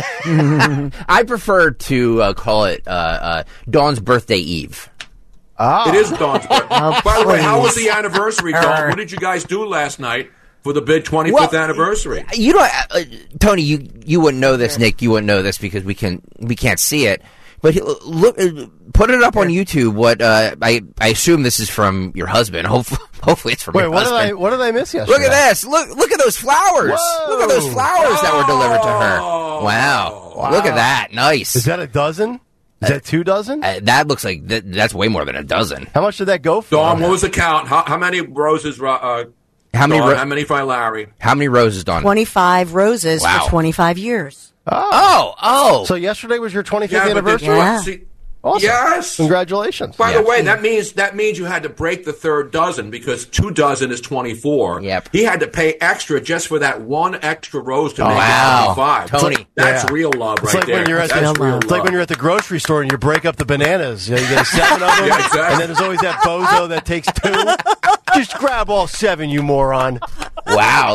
I prefer to uh, call it uh, uh, Dawn's birthday eve. Ah. It is Dawn's birthday. Oh, By the way, how was the anniversary, Dawn? What did you guys do last night for the big twenty-fifth well, anniversary? You know, uh, Tony, you you wouldn't know this, Nick. You wouldn't know this because we can we can't see it. But look, put it up on YouTube. What uh, I I assume this is from your husband. Hopefully, hopefully it's from Wait, your what husband. Did I, what did I miss yesterday? Look at this. Look look at those flowers. Whoa. Look at those flowers oh. that were delivered to her. Wow. wow. Look at that. Nice. Is that a dozen? Is that two dozen? Uh, that looks like th- that's way more than a dozen. How much did that go for? Dawn, what was the count? How, how many roses? Uh, how many? Dawn, Ro- how many for Larry? How many roses, Dawn? Twenty-five roses wow. for twenty-five years. Oh, oh, oh. So yesterday was your twenty-fifth yeah, anniversary. Yeah. See, awesome. Yes. Congratulations. By yeah. the way, that means that means you had to break the third dozen because two dozen is twenty-four. Yep. He had to pay extra just for that one extra rose to oh, make wow. it twenty-five. Tony. That's yeah. real love it's right like there. When you're at That's the, real it's love. like when you're at the grocery store and you break up the bananas. You, know, you get seven of them, yeah, exactly. and then there's always that bozo that takes two. Just grab all seven, you moron. Wow.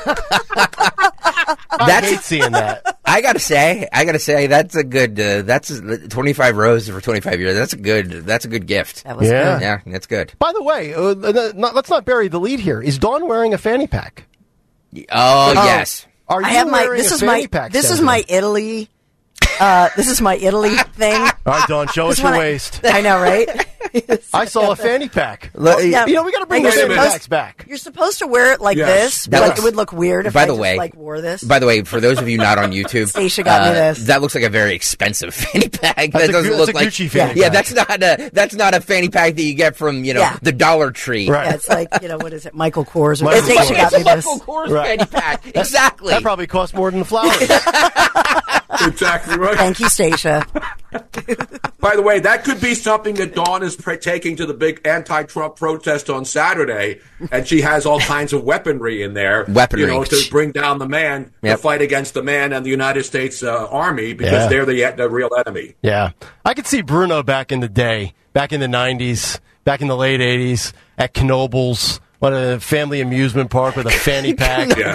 I hate seeing that. I gotta say, I gotta say, that's a good. Uh, that's twenty-five roses for twenty-five years. That's a good. That's a good gift. That was yeah. good. Yeah, that's good. By the way, uh, not, let's not bury the lead here. Is Dawn wearing a fanny pack? Oh, oh yes. Are you I have my. wearing This a is fanny my. pack? This is Sandra? my Italy. Uh, this is my Italy thing. All right, Dawn, show us your I, waist. I know, right? I saw a fanny pack. Well, yeah. You know, we got to bring And the you're fanny supposed- packs back. You're supposed to wear it like Yes. this, That but looks- it would look weird if by I the just way- like wore this. By the way, for those of you not on YouTube, Stacia got me uh, this. that looks like a very expensive fanny pack. That's that a doesn't gu- look that's a like Gucci fanny yeah, pack. that's not a that's not a fanny pack that you get from you know Yeah. the Dollar Tree. Right. Yeah, it's like, you know, what is it, Michael Kors? Or Michael Stacia Kors. got me It's a this. Michael Kors Right. fanny pack. Exactly. That probably cost more than the flowers. Exactly right. Thank you, Stacia. By the way, that could be something that Dawn is pre- taking to the big anti-Trump protest on Saturday, and she has all kinds of weaponry in there. Weaponry. You know, to bring down the man, Yep. to fight against the man and the United States uh, Army because Yeah. they're the, the real enemy. Yeah. I could see Bruno back in the day, back in the nineties, back in the late eighties, at Knoebels, what a family amusement park with a fanny pack. Yeah.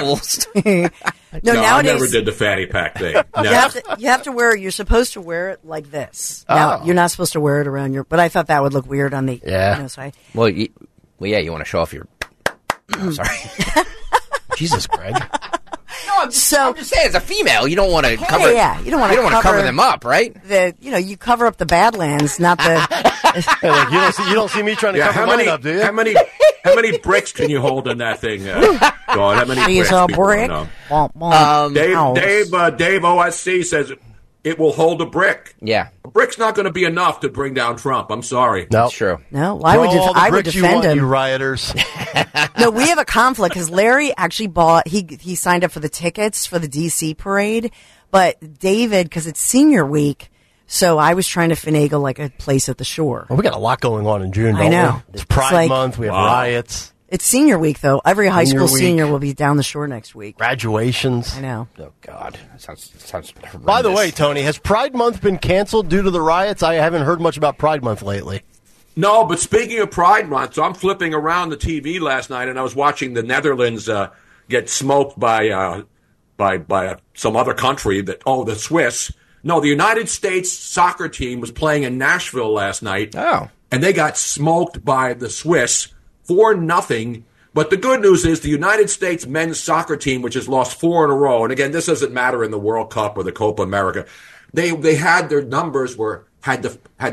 No, No, nowadays I never did the fanny pack thing. you Never. have to you have to wear. You're supposed to wear it like this. Now Oh. you're not supposed to wear it around your. But I thought that would look weird on the. Yeah. You know, so I, Well, you, well, yeah, you want to show off your. Oh, sorry. Jesus, Greg. No, I'm just, So- I'm just saying, as a female, you don't want to cover. yeah, you don't wanna You don't want to cover- cover them up, right? the you know you cover up the Badlands, not the. Hey, look, you, don't see, you don't see me trying to Yeah, cover how mine many, up, do you? how many, how many bricks can you hold in that thing? Uh, God, how many She's bricks? a People brick. don't know. Womp, womp. Um, Dave, House. Dave, uh, Dave O S C says it will hold a brick. Yeah, A brick's not going to be enough to bring down Trump. I'm sorry. no. that's true. No, well, I would. Throw Def- all the I would bricks you defend want, him. you rioters. No, we have a conflict because Larry actually bought. He he signed up for the tickets for the D C parade, but David, because it's senior week, so I was trying to finagle like a place at the shore. Well, we got a lot going on in June, I don't know. we? It's It's Pride like- Month. We have Wow. riots, It's senior week though. Every high Senior school week. senior will be down the shore next week. graduations. I know. Oh God, that sounds that sounds. Horrendous. By the way, Tony, has Pride Month been canceled due to the riots? I haven't heard much about Pride Month lately. No, but speaking of Pride Month, so I'm flipping around the T V last night, and I was watching the Netherlands uh, get smoked by uh, by by uh, some other country. That oh, the Swiss. No, the United States soccer team was playing in Nashville last night. Oh. And they got smoked by the Swiss for nothing. But the good news is the United States men's soccer team, which has lost four in a row, and again, this doesn't matter in the World Cup or the Copa America. They they had their numbers were had the had the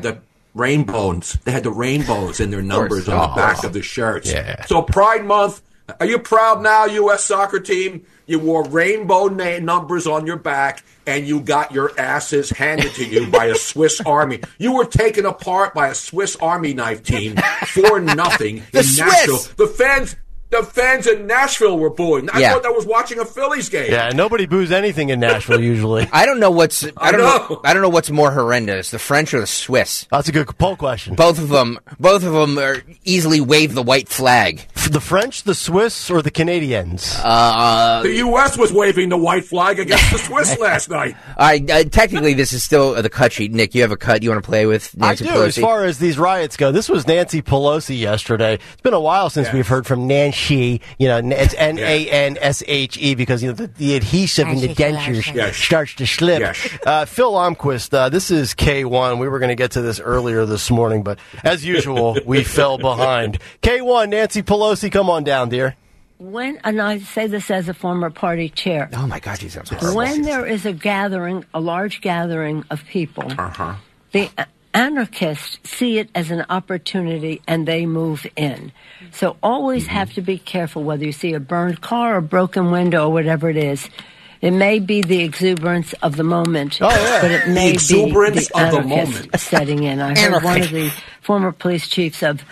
rainbows. They had the rainbows in their numbers on the back of the shirts. Yeah. So Pride Month, are you proud now, U S soccer team? You wore rainbow na- numbers on your back, and you got your asses handed to you by a Swiss Army. You were taken apart by a Swiss Army knife team for nothing The in Swiss! Nashville. The fans... The fans in Nashville were booing. I Yeah. thought I was watching a Phillies game. Yeah, nobody boos anything in Nashville usually. I don't know what's I I don't know. know. I don't know what's more horrendous, the French or the Swiss. That's a good poll question. Both of them, both of them are easily wave the white flag. The French, the Swiss, or the Canadians? Uh, The U S was waving the white flag against the Swiss last night. I, I technically this is still the cut sheet. Nick, you have a cut you want to play with Nancy I do. Pelosi? As far as these riots go, this was Nancy Pelosi yesterday. It's been a while since Yes. we've heard from Nancy. You know, it's N A N S H E because you know the, the adhesive in the dentures Yes. starts to slip. Yes. Uh, Phil Almquist, uh, this is K one. We were going to get to this earlier this morning, but as usual, we fell behind. K one, Nancy Pelosi, come on down, dear. When, and I say this as a former party chair, Oh my God, she sounds horrible. when there is a gathering, a large gathering of people, Uh-huh. the a- anarchists see it as an opportunity and they move in. So always Mm-hmm. have to be careful whether you see a burned car or broken window or whatever it is. It may be the exuberance of the moment, Oh, yeah. but it may exuberance be the of the anarchist moment. setting in. I heard one of the former police chiefs of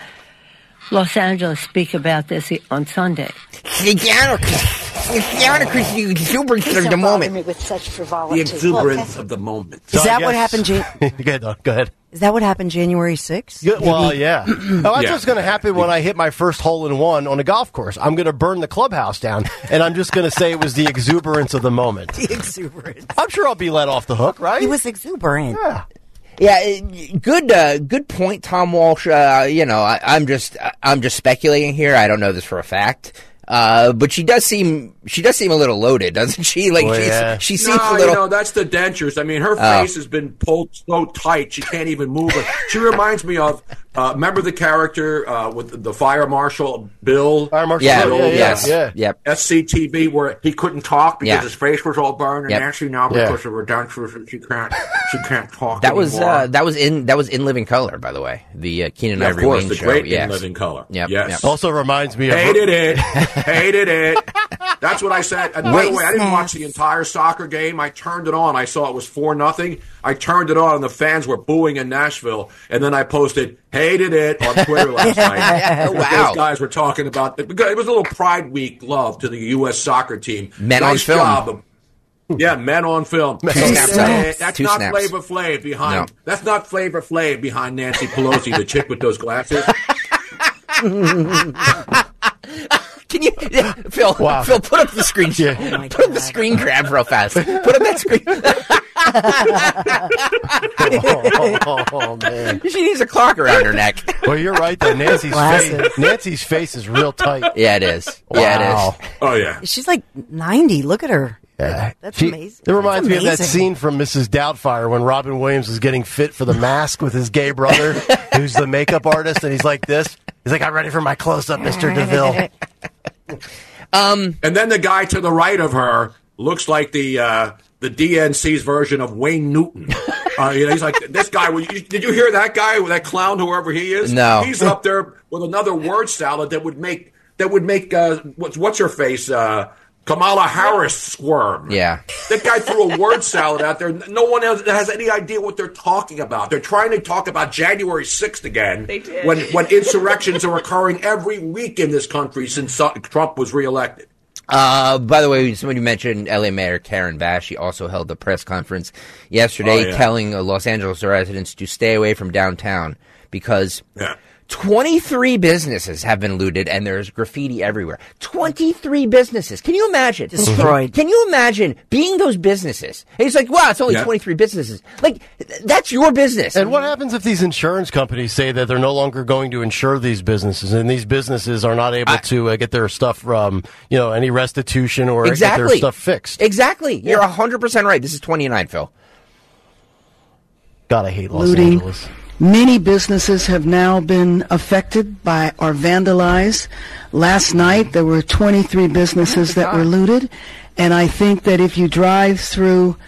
Los Angeles speak about this on Sunday. The anarchist, the anarchist, the exuberance of the moment. with such The frivolity. exuberance of the moment. Is So I that what guess- happened, Jan- go ahead, Don. Go ahead. Is that what happened January sixth? Yeah, well, yeah. Oh, that's Yeah. what's going to happen when I hit my first hole in one on a golf course. I'm going to burn the clubhouse down, and I'm just going to say it was the exuberance of the moment. The exuberance. I'm sure I'll be let off the hook, right? He was exuberant. Yeah. Yeah, eh, good, uh, good point, Tom Walsh. Uh, you know, I, I'm just, I'm just speculating here. I don't know this for a fact. Uh, but she does seem, she does seem a little loaded, doesn't she? Like Oh, she's, yeah. she seems No, a little. you know, that's the dentures. I mean, her Oh. face has been pulled so tight she can't even move it. She reminds me of, uh, remember the character uh, with the fire marshal, Bill? Fire Marshal yeah, Bill, yeah, yes, yeah. yep. S C T V, where he couldn't talk because Yeah. his face was all burned, and Yep. actually now Yeah. because of her dentures, she can't, she can't talk That was, anymore. uh, that was in, that was in Living Color, by the way. The uh, Keenan Yeah, of Ivory course, Wayne the show. great yes. In Living Color. Yep, Yes. yep. Also reminds me of Hated it. Hated it. That's what I said. And by the way, I didn't Wait. watch the entire soccer game. I turned it on. I saw it was four nothing. I turned it on, and the fans were booing in Nashville. And then I posted, hated it on Twitter last night. Wow. Those guys were talking about it. It was a little Pride Week love to the U S soccer team. Men on nice film. job. Yeah, men on film. Two Hated snaps. it. That's Two not snaps. Flavor Flav behind. No. That's not Flavor Flav behind Nancy Pelosi, the chick with those glasses. Can you, Phil? Wow. Phil, put up the screen. Yeah. Oh, my put up the God. screen grab real fast. Put up that screen. oh, oh, man. She needs a clock around her neck. Well, you're right, though. Nancy's Glasses. face, Nancy's face is real tight. Yeah, it is. Yeah, it Wow. is. Oh, yeah. She's like ninety. Look at her. Yeah. That's She- amazing. It reminds That's me of that amazing. scene from Missus Doubtfire when Robin Williams was getting fit for The Mask with his gay brother, who's the makeup artist, and he's like this. He's like, I'm ready for my close-up, Mister DeVille. Um, And then the guy to the right of her looks like the uh, the D N C's version of Wayne Newton. Uh, you know, he's like this guy. Did you hear that guy, that clown, whoever he is? No. He's up there with another word salad that would make that would make uh, what's what's her face uh, Kamala Harris squirm. Yeah. That guy threw a word salad out there. No one else has any idea what they're talking about. They're trying to talk about January sixth again. They did. When, when insurrections are occurring every week in this country since Trump was reelected. Uh, by the way, somebody mentioned L A Mayor Karen Bass. She also held a press conference yesterday Oh, yeah. telling uh, Los Angeles residents to stay away from downtown because Yeah. twenty-three businesses have been looted and there's graffiti everywhere. twenty-three businesses. Can you imagine? Destroyed. Can you imagine being those businesses? And he's like, wow, it's only Yeah. twenty-three businesses. Like, th- that's your business. And what happens if these insurance companies say that they're no longer going to insure these businesses, and these businesses are not able I- to uh, get their stuff from, you know, any restitution or get Exactly. their stuff fixed? Exactly. You're one hundred percent right. This is twenty-nine, Phil. God, I hate Los Looting. Angeles. Many businesses have now been affected by or vandalized. Last night, there were twenty-three businesses that were looted. And I think that if you drive through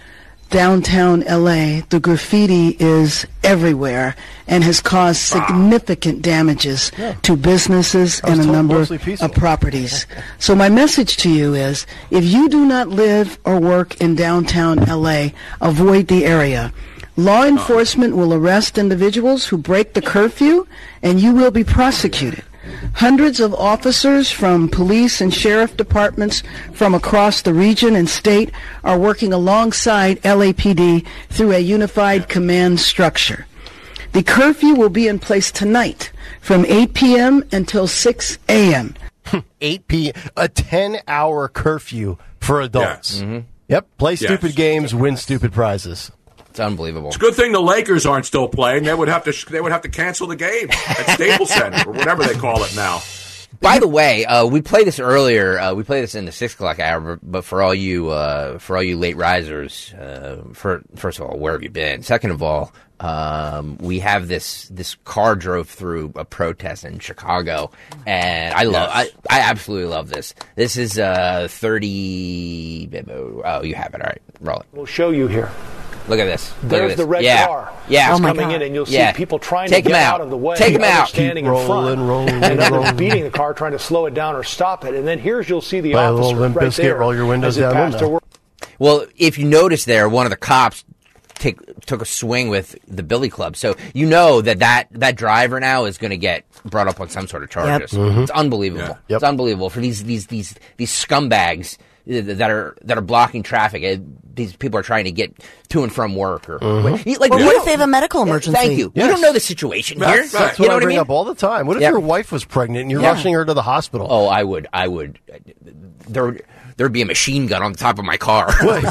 downtown L A, the graffiti is everywhere and has caused significant damages Yeah. to businesses I was and a told number mostly peaceful. of properties. So my message to you is, if you do not live or work in downtown L A, avoid the area. Law enforcement will arrest individuals who break the curfew, and you will be prosecuted. Hundreds of officers from police and sheriff departments from across the region and state are working alongside L A P D through a unified command structure. The curfew will be in place tonight from eight p.m. until six a.m. eight p.m. A ten-hour curfew for adults. Yes. Mm-hmm. Yep. Play Yes. stupid games, win stupid prizes. It's unbelievable. It's a good thing the Lakers aren't still playing. They would have to. They would have to cancel the game at Staples Center or whatever they call it now. By the way, uh, we played this earlier. Uh, we played this in the six o'clock hour. But for all you, uh, for all you late risers, uh, for first of all, where have you been? Second of all, um, we have this this car drove through a protest in Chicago, and I love. Yes. I, I absolutely love this. This is uh, thirty. Oh, you have it. All right, roll it. We'll show you here. Look at this. Look There's at this. the red yeah. car. Yeah. Oh my coming God. in, and you'll see Yeah. people trying Take to him get out. out of the way. Take him others out. standing Keep in front, rolling, rolling, and others rolling. beating the car, trying to slow it down or stop it. And then here's you'll see the Play a officer little Limp right Bizkit, there roll your windows as it down passed window. her work. Well, if you notice there, one of the cops take, took a swing with the Billy Club. So you know that that, that driver now is going to get brought up on some sort of charges. It's unbelievable. Yeah. Yep. It's unbelievable for these these these these scumbags that are that are blocking traffic. Uh, These people are trying to get to and from work, or like. Well, we what don't- if they have a medical emergency? Thank you. Yes. We don't know the situation here. That's- That's You what know I what I bring mean? up all the time. What if Yep. your wife was pregnant and you're Yeah. rushing her to the hospital? Oh, I would. I would. There, there'd be a machine gun on the top of my car.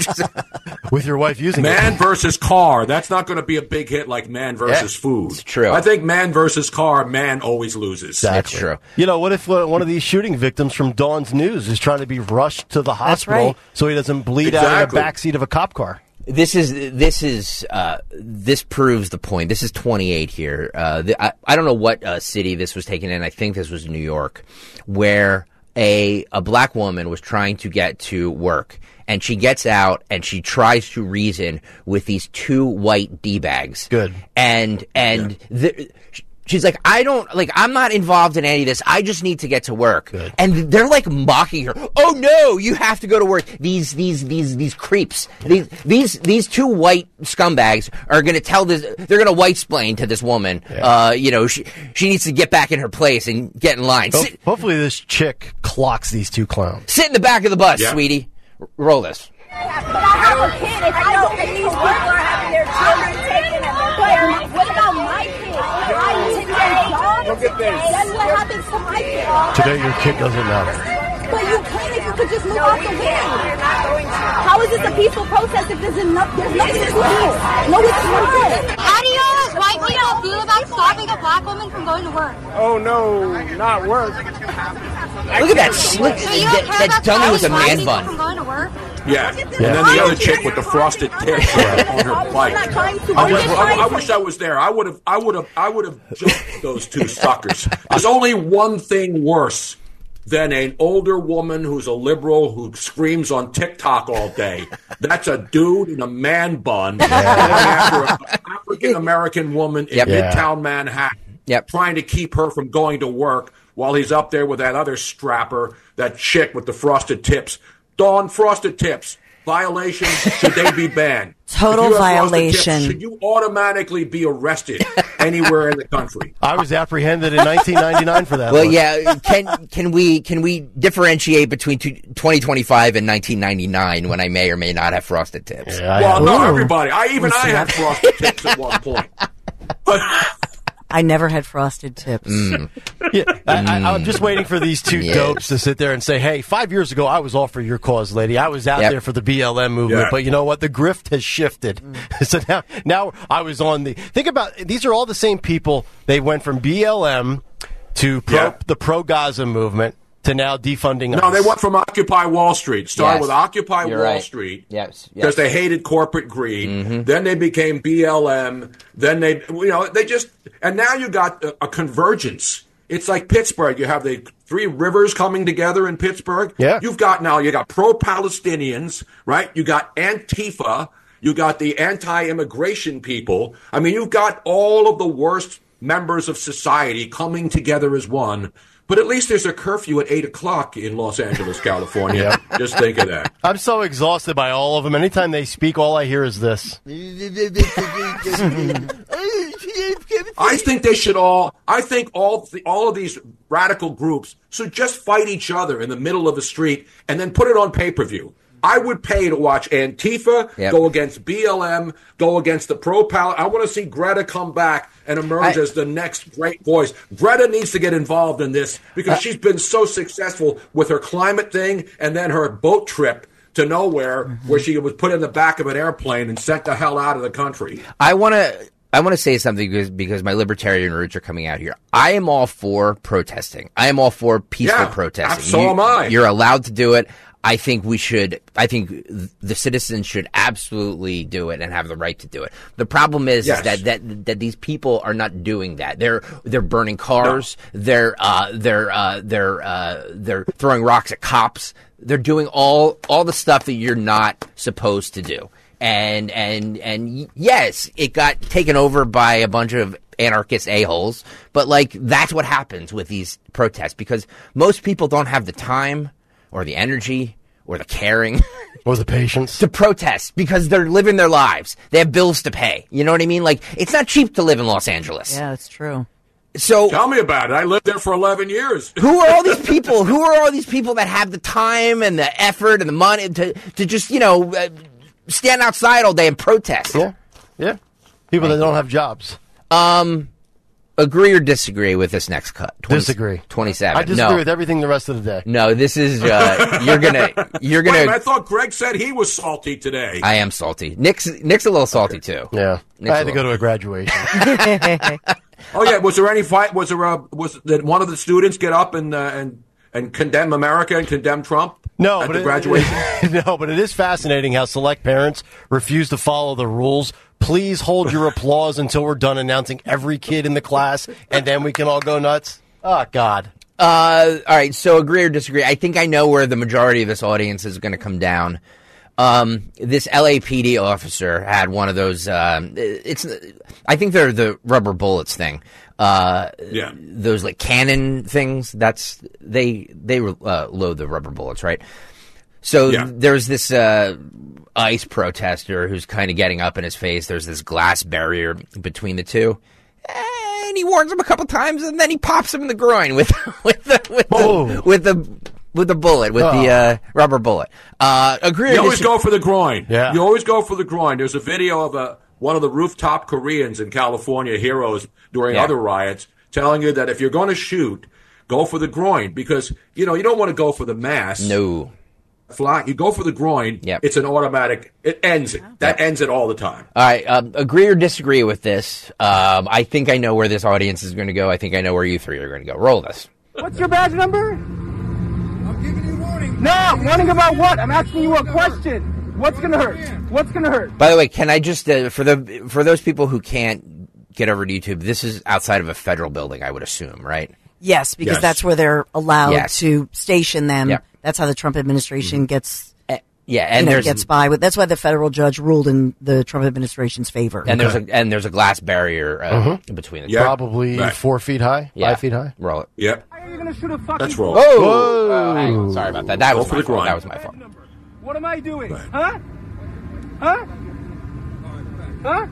With your wife using Man it. versus car. That's not going to be a big hit like man versus Yeah, food. it's true. I think man versus car. Man always loses. Exactly. true. You know, what if uh, one of these shooting victims from Dawn's News is trying to be rushed to the hospital right. so he doesn't bleed out in Exactly. the backseat of a cop car? This is this is uh, this proves the point. This is twenty-eight here. Uh, the, I, I don't know what uh, city this was taken in. I think this was New York, where a a black woman was trying to get to work, and she gets out and she tries to reason with these two white d-bags. Good. And and the, she's like, I don't like. I'm not involved in any of this. I just need to get to work. Good. And they're like mocking her. Oh no, you have to go to work. These these these these creeps. These these these two white scumbags are going to tell this. They're going to white splain to this woman. Uh, you know, she she needs to get back in her place and get in line. Ho- Sit, Hopefully this chick clocks these two clowns. sit in the back of the bus, Yeah. sweetie. R- roll this. But I have a kid. If I don't, and these people are having their children taken and their parents. What about my kids? I today, look at this. That's what happens to my kids. Today your kid doesn't matter. But you can if you could just move out the way. You're not going to. How is this a peaceful protest if there's enough? There's nothing to do. No, it's not. How do y'all white people feel about stopping a black woman from going to work? Oh no, not work. Look at that. Look, So you don't that, care that about dummy with a stopping man black people bun. from going to work? Yeah. And then the other chick with the frosted tips on her bike. I'm not trying to. I I'm wish, just I, I trying to. wish I was there. I would have. I would have. I would have jumped those two suckers. There's only one thing worse than an older woman who's a liberal who screams on TikTok all day. That's a dude in a man bun going after an African American woman in Yep. Yeah. Midtown Manhattan, Yep. trying to keep her from going to work while he's up there with that other strapper, that chick with the frosted tips. Dawn, frosted tips. Violation, should they be banned? Total If you have frosted violation. tips, should you automatically be arrested anywhere in the country? I was apprehended in nineteen ninety-nine for that. Well, one. yeah. Can can we can we differentiate between two, twenty twenty-five and nineteen ninety-nine when I may or may not have frosted tips? Yeah, I Well, have- not Ooh. everybody. I even Let me I see had that. frosted tips at one point. But I never had frosted tips. Yeah, I, I, I'm just waiting for these two Yes. dopes to sit there and say, hey, five years ago, I was all for your cause, lady. I was out Yep. there for the B L M movement. Yeah. But you know what? The grift has shifted. so now, now I was on the... Think about... These are all the same people. They went from B L M to pro, Yeah. the pro-Gaza movement to now defunding no, ICE. they went from Occupy Wall Street. Started Yes. with Occupy You're Wall right. Street. Yes, yes. Because they hated corporate greed. Then they became B L M. Then they, you know, they just, and now you got a, a convergence. It's like Pittsburgh. You have the three rivers coming together in Pittsburgh. Yeah. You've got now, you got pro-Palestinians, right? You got Antifa. You got the anti-immigration people. I mean, you've got all of the worst members of society coming together as one. But at least there's a curfew at eight o'clock in Los Angeles, California. Yep. Just think of that. I'm so exhausted by all of them. Anytime they speak, all I hear is this. I think they should all, I think all the, all of these radical groups should just fight each other in the middle of the street and then put it on pay-per-view. I would pay to watch Antifa yep. go against B L M, go against the pro-pal. I want to see Greta come back and emerge I, as the next great voice. Greta needs to get involved in this because uh, she's been so successful with her climate thing and then her boat trip to nowhere mm-hmm. where she was put in the back of an airplane and sent the hell out of the country. I want to... I want to say something because, because my libertarian roots are coming out here. I am all for protesting. I am all for peaceful yeah, protesting. So you, am I. You're allowed to do it. I think we should, I think the citizens should absolutely do it and have the right to do it. The problem is, yes. is that, that, that these people are not doing that. They're, they're burning cars. No. They're, uh, they're, uh, they're, uh, they're throwing rocks at cops. They're doing all, all the stuff that you're not supposed to do. And, and, and yes, it got taken over by a bunch of anarchist a-holes, but like, that's what happens with these protests because most people don't have the time or the energy or the caring or the patience to protest because they're living their lives. They have bills to pay. You know what I mean? Like, it's not cheap to live in Los Angeles. Yeah, that's true. So tell me about it. I lived there for eleven years. Who are all these people? Who are all these people that have the time and the effort and the money to, to just, you know, uh, stand outside all day and protest? Yeah, yeah. People that don't have jobs. Um, agree or disagree with this next cut? twenty, disagree. Twenty-seven. I disagree no. with everything the rest of the day. No, this is uh, you're gonna you're gonna. Wait, I thought Greg said he was salty today. I am salty. Nick's Nick's a little salty okay. too. Yeah, Nick's I had to go to a graduation. Oh yeah, was there any fight? Was there a, was did one of the students get up and uh, and and condemn America and condemn Trump? No, at but the it, graduation. No, but it is fascinating how select parents refuse to follow the rules. Please hold your applause until we're done announcing every kid in the class, and then we can all go nuts. Oh God. Uh, all right. So agree or disagree? I think I know where the majority of this audience is going to come down. Um, this L A P D officer had one of those. Um, it's, I think they're the rubber bullets thing. Uh, yeah. Those like cannon things. That's they they uh, load the rubber bullets, right? So yeah. there's this uh, ICE protester who's kind of getting up in his face. There's this glass barrier between the two, and he warns him a couple times, and then he pops him in the groin with with the with the, with the with the bullet, with oh. the uh, rubber bullet. Uh, agree. You always go for the groin. Yeah. You always go for the groin. There's a video of a one of the rooftop Koreans in California, heroes during yeah. other riots, telling you that if you're going to shoot, go for the groin because you know you don't want to go for the mass. No. Fly, you go for the groin. Yep. It's an automatic. It ends it. That yep. ends it all the time. All right. Um, agree or disagree with this? Um, I think I know where this audience is going to go. I think I know where you three are going to go. Roll this. What's your badge number? I'm giving you warning. No, warning about what? I'm asking you a question. What's going to hurt? What's going to hurt? By the way, can I just uh, for the for those people who can't get over to YouTube, this is outside of a federal building, I would assume, right? Yes, because yes. that's where they're allowed yes. to station them. Yep. That's how the Trump administration gets uh, yeah, and you know, there's gets by with. That's why the federal judge ruled in the Trump administration's favor. And okay. there's a and there's a glass barrier uh, mm-hmm. between the two. Yeah. Probably right. four feet high, yeah. five feet high. Roll it. Yep. Why are you gonna shoot a fucking? That's roll. Whoa! Whoa. Uh, hang on. Sorry about that. That Go was for my the fault. groin. That was my fault. What am I doing? Right. Huh? Huh? Huh?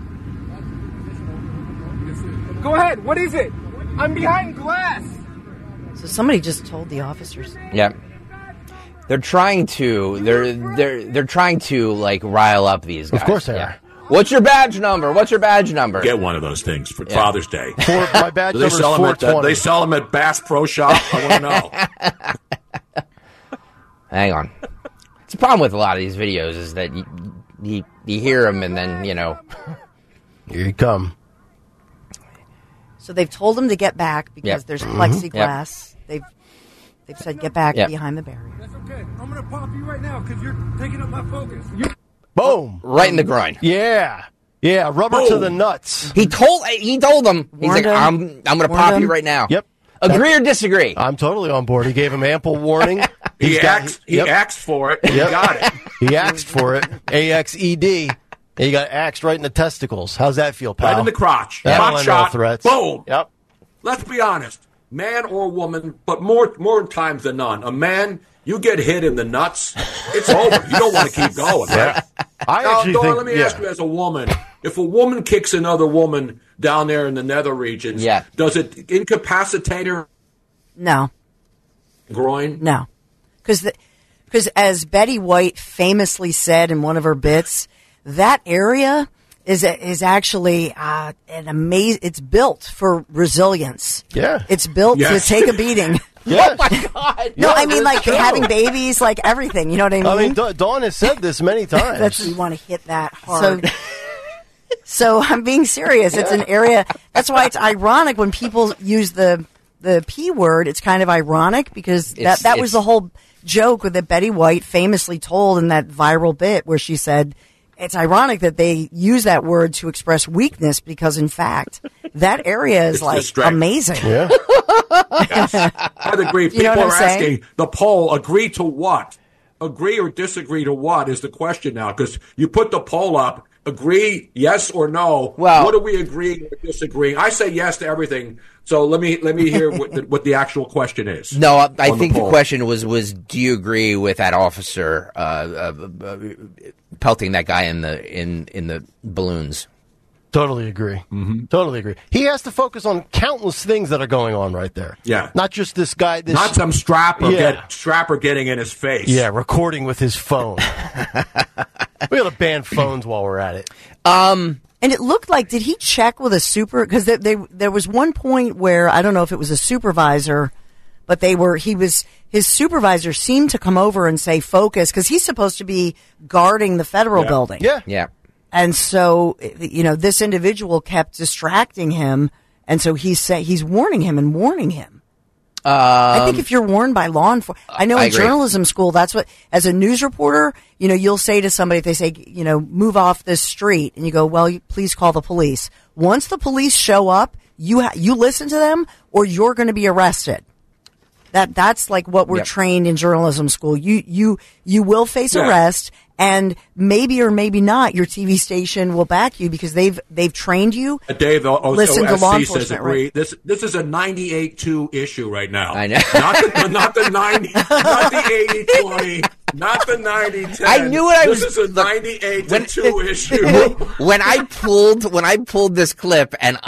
Go ahead. What is it? I'm behind glass. So somebody just told the officers. Yeah. They're trying to they're they're they're trying to like rile up these guys. Of course they yeah. are. What's your badge number? What's your badge number? Get one of those things for yeah. Father's Day. Four, my badge Do they number is sell them four at uh, twenty. they sell them at Bass Pro Shop. I want to know. Hang on. It's a problem with a lot of these videos is that you you, you hear them and then you know here you come. So they've told them to get back because yep. there's Mm-hmm. plexiglass. Yep. They've they've said get back yep. behind the barrier. That's okay. I'm going to pop you right now because you're taking up my focus. You're- Boom! Right in the groin. Yeah, yeah. Rubber Boom. to the nuts. He told he told them he's Warned like him. I'm I'm going to pop Warned you him. right now. Yep. Agree or disagree? I'm totally on board. He gave him ample warning. He He's got- asked. He yep. asked for it. He Yep. got it. He asked for it. A X E D. And you got axed right in the testicles. How's that feel, pal? Right in the crotch. That'll Crotch end shot. all threats. Boom. Yep. Let's be honest. Man or woman, but more more times than none. A man, you get hit in the nuts, it's over. You don't want to keep going, right? I now, actually Dawn, think, let me yeah. ask you as a woman, if a woman kicks another woman down there in the nether regions, Yeah. does it incapacitate her No, groin? no. Because because as Betty White famously said in one of her bits, that area is is actually uh, an amazing. It's built for resilience. Yeah. It's built Yes. to take a beating. Yeah. Oh my God! No, Yeah, I mean it's like true. having babies, like everything. You know what I mean? I mean, Da- Dawn has said this many times. That's you want to hit that hard. So, so I'm being serious. It's an area. That's why it's ironic when people use the the P word. It's kind of ironic because that It's- that was it's- the whole joke that Betty White famously told in that viral bit where she said it's ironic that they use that word to express weakness because in fact that area is It's like the strength. amazing. yeah. I'd agree. You People know what I'm are saying? asking the poll, agree to what? Agree or disagree to what is the question now? Because you put the poll up, agree, yes or no. Well- what are we agreeing or disagreeing? I say yes to everything. So let me let me hear what the, what the actual question is. No, I, I on think the, poll. question was was do you agree with that officer uh, uh, uh, pelting that guy in the in in the balloons? Totally agree. Mm-hmm. Totally agree. He has to focus on countless things that are going on right there. Yeah. Not just this guy. This, Not some strapper Yeah. get strapper getting in his face. Yeah, recording with his phone. We got to ban phones while we're at it. Um, And it looked like, did he check with a super? Because they, they, there was one point where I don't know if it was a supervisor, but they were. He was his supervisor seemed to come over and say focus because he's supposed to be guarding the federal Yeah. building. Yeah. yeah. And so, you know, this individual kept distracting him, and so he's say, he's warning him and warning him. Um, I think if you're warned by law enforcement, I know I in agree. journalism school, that's what, as a news reporter, you know, you'll say to somebody, if they say, you know, move off this street, and you go, well, you, please call the police. Once the police show up, you ha- you listen to them, or you're going to be arrested. That that's like what we're Yep. trained in journalism school. You you you will face Yeah. arrest, and maybe or maybe not, your T V station will back you because they've they've trained you. Uh, Dave, O- O- Listen to O S C law says enforcement, agree. right? This this is a ninety-eight two issue right now. I know. Not the not the ninety, not the eighty twenty, not the ninety ten. I knew what I this was- This is a look, ninety-eight when- to two issue. when I pulled when I pulled this clip and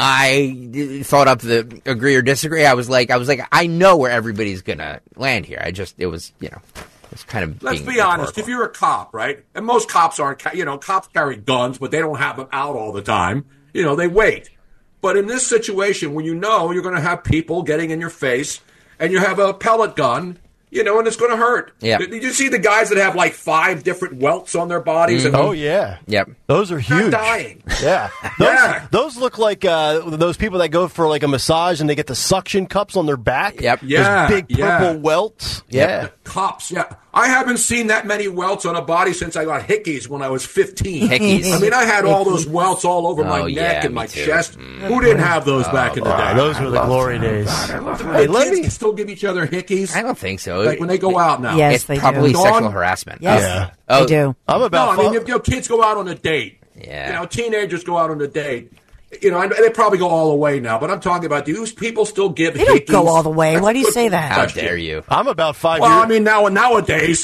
I thought up the agree or disagree, I was like I was like I know where everybody's gonna land here. I just it was you know it's kind of Let's being be honest. rhetorical. If you're a cop, right, and most cops aren't, ca- you know, cops carry guns, but they don't have them out all the time. You know, they wait. But in this situation, when you know you're going to have people getting in your face, and you have a pellet gun, you know, and it's going to hurt. Yeah. Did did you see the guys that have like five different welts on their bodies? And Oh, yeah. Yep. Those are they're huge. dying. Yeah. Those, Yeah. those look like uh, those people that go for like a massage and they get the suction cups on their back. Yep. Those Yeah, big purple yeah. welts. Yep. Yeah. Cops, yeah. I haven't seen that many welts on a body since I got hickeys when I was fifteen. Hickeys. I mean, I had all those welts all over my Oh, neck yeah, and me my too. chest. Mm. Who didn't have those back in the Ah, day? those were the glory days. Hey, let kids me- can still give each other hickeys. I don't think so. Like when they go out now. Yes, it's they do. probably Dawn? sexual harassment. Yes, Yeah. Oh, they do. I'm No, about. I mean, fu- if, you know, kids go out on a date. Yeah. You know, teenagers go out on a date. You know, and they probably go all the way now, but I'm talking about these people still give They don't hickeys. go all the way. Why do you say that? How dare you? I'm about five Well, I years. mean, now nowadays.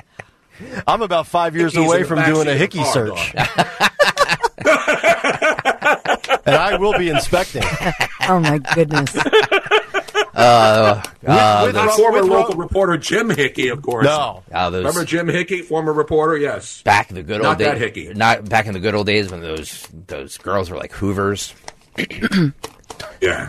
I'm about five years Hickeys in away the from backseat doing of a the hickey car, search, and I will be inspecting. Oh my goodness. Uh, uh, with- Not with- former with- local reporter Jim Hickey, of course. No. oh, those Remember Jim Hickey, former reporter? Yes. back in the good old Not days. that hickey. Not back in the good old days when those those girls were like Hoovers. Yeah.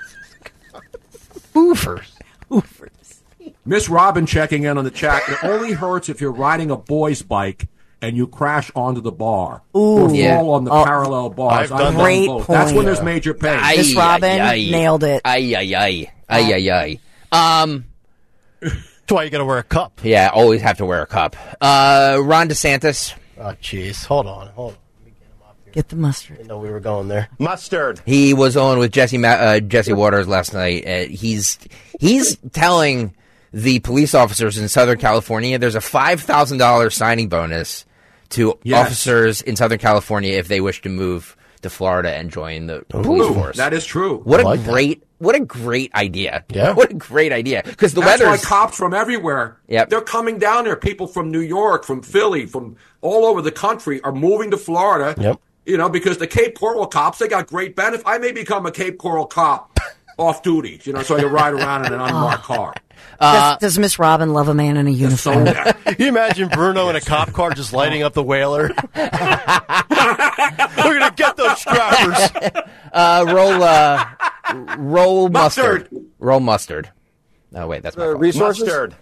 Hoovers. Hoovers. Miss Robin checking in on the chat. It only hurts if you're riding a boy's bike and you crash onto the bar or fall Yeah. on the Oh, parallel bars. I've done Great both. That's when point. there's major pain. Ay, Miss ay, Robin ay. nailed it. Ay ay ay ay ay ay. Um. That's why you got to wear a cup. Yeah, always have to wear a cup. Uh, Ron DeSantis. Oh, jeez. Hold on. Hold on. Get the mustard. I didn't know we were going there. Mustard. He was on with Jesse Ma- uh, Jesse Waters last night. Uh, he's he's telling the police officers in Southern California there's a five thousand dollars signing bonus to Yes. officers in Southern California if they wish to move to Florida and join the police Ooh, force. that is true. What I a like that. great, what a great idea. Yeah. What a great idea. Because the That's why weather's... cops from everywhere, Yep. they're coming down there. People from New York, from Philly, from all over the country are moving to Florida. Yep. You know, because the Cape Coral cops, they got great benefits. I may become a Cape Coral cop off duty, you know, so I can ride around in an unmarked car. Does, does Miss Robin love a man in a uniform? So Can you imagine Bruno in a cop car just lighting up the whaler? We're going to get those strappers. Uh, roll, uh, roll mustard. Mustard. Roll mustard. Oh, wait, that's my fault. resources? Mustard.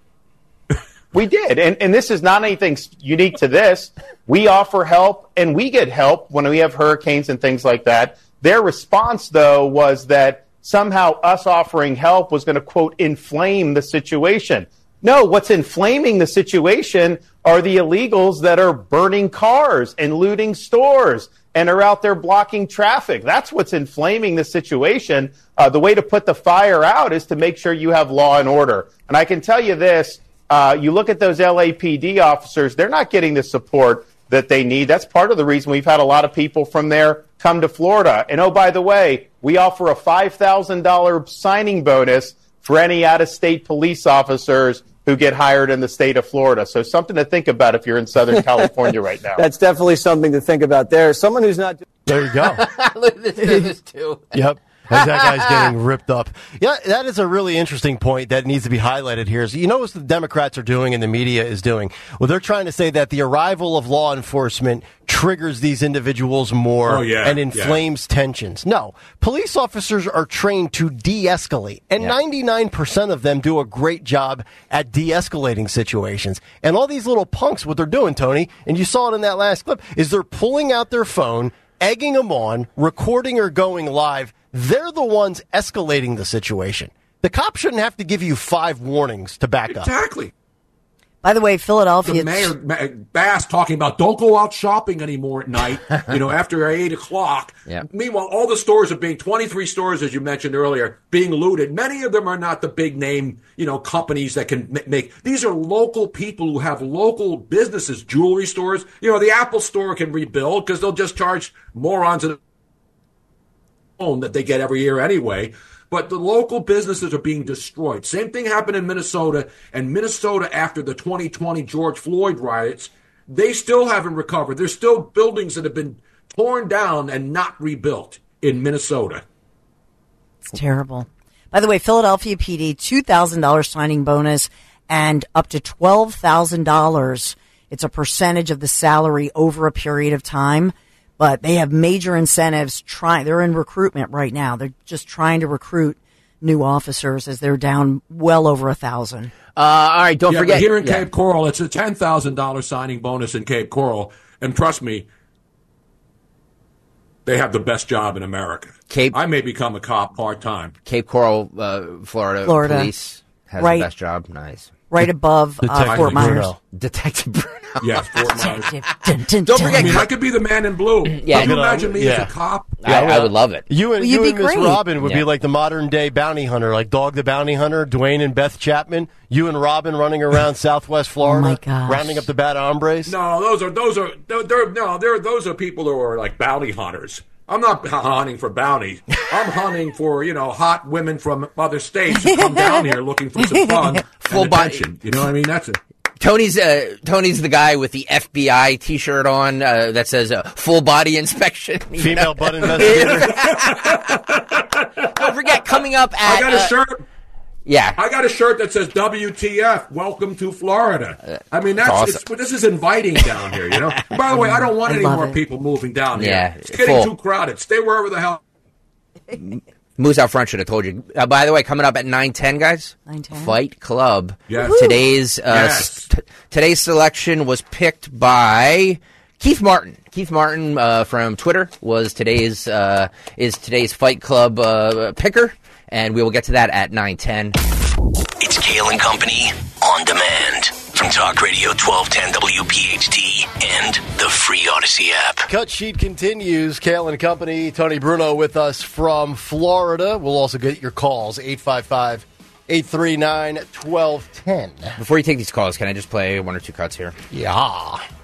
We did, and, and this is not anything s- unique to this. We offer help, and we get help when we have hurricanes and things like that. Their response, though, was that somehow us offering help was going to, quote, inflame the situation. No, what's inflaming the situation are the illegals that are burning cars and looting stores and are out there blocking traffic. That's what's inflaming the situation. Uh, the way to put the fire out is to make sure you have law and order. And I can tell you this. Uh, you look at those L A P D officers, they're not getting the support that they need. That's part of the reason we've had a lot of people from there come to Florida. And oh, by the way, we offer a five thousand dollars signing bonus for any out-of-state police officers who get hired in the state of Florida. So something to think about if you're in Southern California right now. That's definitely something to think about there. Someone who's not. There you go. Look at this, this too. Yep. As that guy's getting ripped up. Yeah, that is a really interesting point that needs to be highlighted here. So you know what the Democrats are doing and the media is doing? Well, they're trying to say that the arrival of law enforcement triggers these individuals more Oh, yeah, and inflames tensions. No, police officers are trained to de-escalate, and Yeah. ninety-nine percent of them do a great job at de-escalating situations. And all these little punks, what they're doing, Tony, and you saw it in that last clip, is they're pulling out their phone, egging them on, recording or going live. They're the ones escalating the situation. The cops shouldn't have to give you five warnings to back up. Exactly. By the way, The Philadelphia. mayor, Ma- Bass, talking about don't go out shopping anymore at night, you know, after eight o'clock. Yeah. Meanwhile, all the stores are being, twenty-three stores, as you mentioned earlier, being looted. Many of them are not the big name, you know, companies that can m- make. These are local people who have local businesses, jewelry stores. You know, the Apple store can rebuild because they'll just charge morons an phone that they get every year anyway. But the local businesses are being destroyed. Same thing happened in Minnesota. And Minnesota, after the twenty twenty George Floyd riots, they still haven't recovered. There's still buildings that have been torn down and not rebuilt in Minnesota. It's terrible. By the way, Philadelphia P D, two thousand dollars signing bonus and up to twelve thousand dollars. It's a percentage of the salary over a period of time. But they have major incentives. Trying, they're in recruitment right now. They're just trying to recruit new officers as they're down well over a thousand. Uh, all right, don't yeah, forget. But here in yeah. Cape Coral, it's a ten thousand dollars signing bonus in Cape Coral. And trust me, they have the best job in America. Cape, I may become a cop part-time. Cape Coral, uh, Florida, Florida. Police has Right. the best job. Nice. Right above uh, Detective Fort Myers. Bruno. Detective Bruno. Yes, Fort Myers. Dun, dun, Don't dun. forget- I mean, I could be the man in blue. Yeah. Can you You know, imagine me yeah. as a cop? I, I would love it. You and, Well, you you'd and be Miss great. Robin would Yeah. be like the modern day bounty hunter, like Dog the Bounty Hunter, Dwayne and Beth Chapman. You and Robin running around Southwest Florida, Oh, my gosh. rounding up the bad hombres. No, those are those are they're, they're no, they're those are people who are like bounty hunters. I'm not hunting for bounty. I'm hunting for, you know, hot women from other states who come down here looking for some fun Full and body- attention. You know what I mean? That's it. Tony's uh, Tony's the guy with the F B I T-shirt on uh, that says uh, "full body inspection." You Female know? butt investigator. Don't forget, coming up at I got a uh, shirt. yeah, I got a shirt that says W T F, Welcome to Florida. I mean, that's, That's it's, awesome. this is inviting down here, you know? By the way, I don't want I any love more it. people moving down here. Yeah, It's getting full. too crowded. Stay wherever the hell. Moose out front should have told you. Uh, by the way, coming up at nine ten, guys. nine ten Fight Club. Yes. Today's uh, Yes. s- t- today's selection was picked by Keith Martin. Keith Martin uh, from Twitter was today's uh, is today's Fight Club uh, picker, and we will get to that at nine ten. It's Kale and Company on demand from Talk Radio twelve ten W P H T and the free Odyssey app. Cut sheet continues. Kale and Company. Tony Bruno with us from Florida. We'll also get your calls. eight five five, eight three nine, one two one zero. Before you take these calls, can I just play one or two cuts here? Yeah.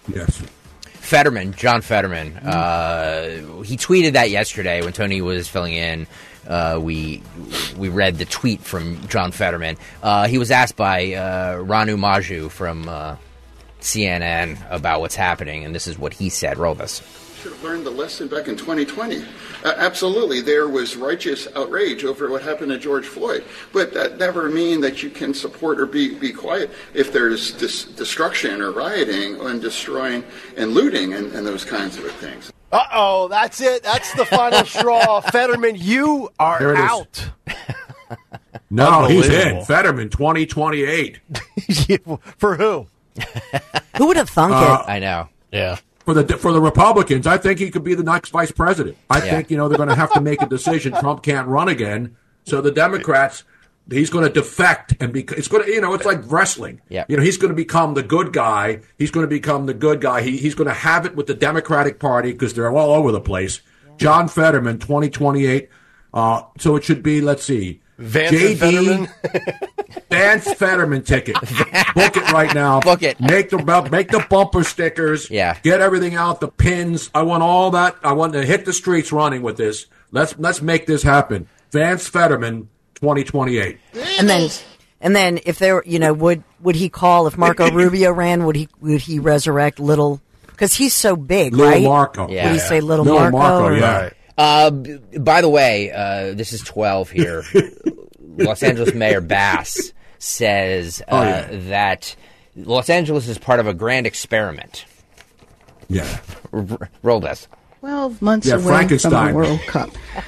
Yes. Fetterman, John Fetterman, uh, he tweeted that yesterday when Tony was filling in. Uh, we we read the tweet from John Fetterman. Uh, he was asked by uh, Ranu Maju from uh, C N N about what's happening, and this is what he said. Roll this. Should have learned the lesson back in twenty twenty. Uh, absolutely, there was righteous outrage over what happened to George Floyd, but that never means that you can support or be, be quiet if there's dis- destruction or rioting and destroying and looting and, and those kinds of things. Uh-oh, that's it. That's the final straw. Fetterman, you are out. No, he's in. Fetterman, twenty twenty-eight. For who? Who would have thunk Uh, it? I know. Yeah. For the for the Republicans, I think he could be the next vice president. I Yeah. think, you know, they're going to have to make a decision. Trump can't run again. So the Democrats, he's going to defect and be, it's going to, you know, it's like wrestling. Yeah. You know, he's going to become the good guy. He's going to become the good guy. He, he's going to have it with the Democratic Party because they're all over the place. John Fetterman, twenty twenty-eight. Uh, so it should be, let's see. Vance J and D Fetterman? Vance Fetterman ticket. Book it right now. Book it. Make the make the bumper stickers. Yeah. Get everything out. The pins. I want all that. I want to hit the streets running with this. Let's let's make this happen. Vance Fetterman, twenty twenty-eight. And then, and then, if there, you know, would would he call if Marco Rubio ran? Would he would he resurrect Little? Because he's so big, Little right? Marco. Yeah. Would he say Little, Little Marco? Marco, or- yeah. Right. Uh, b- by the way, uh, this is twelve here. Los Angeles Mayor Bass says uh, Oh, yeah. that Los Angeles is part of a grand experiment. Yeah. R- roll this. twelve months Yeah, away from Frankenstein. the World Cup.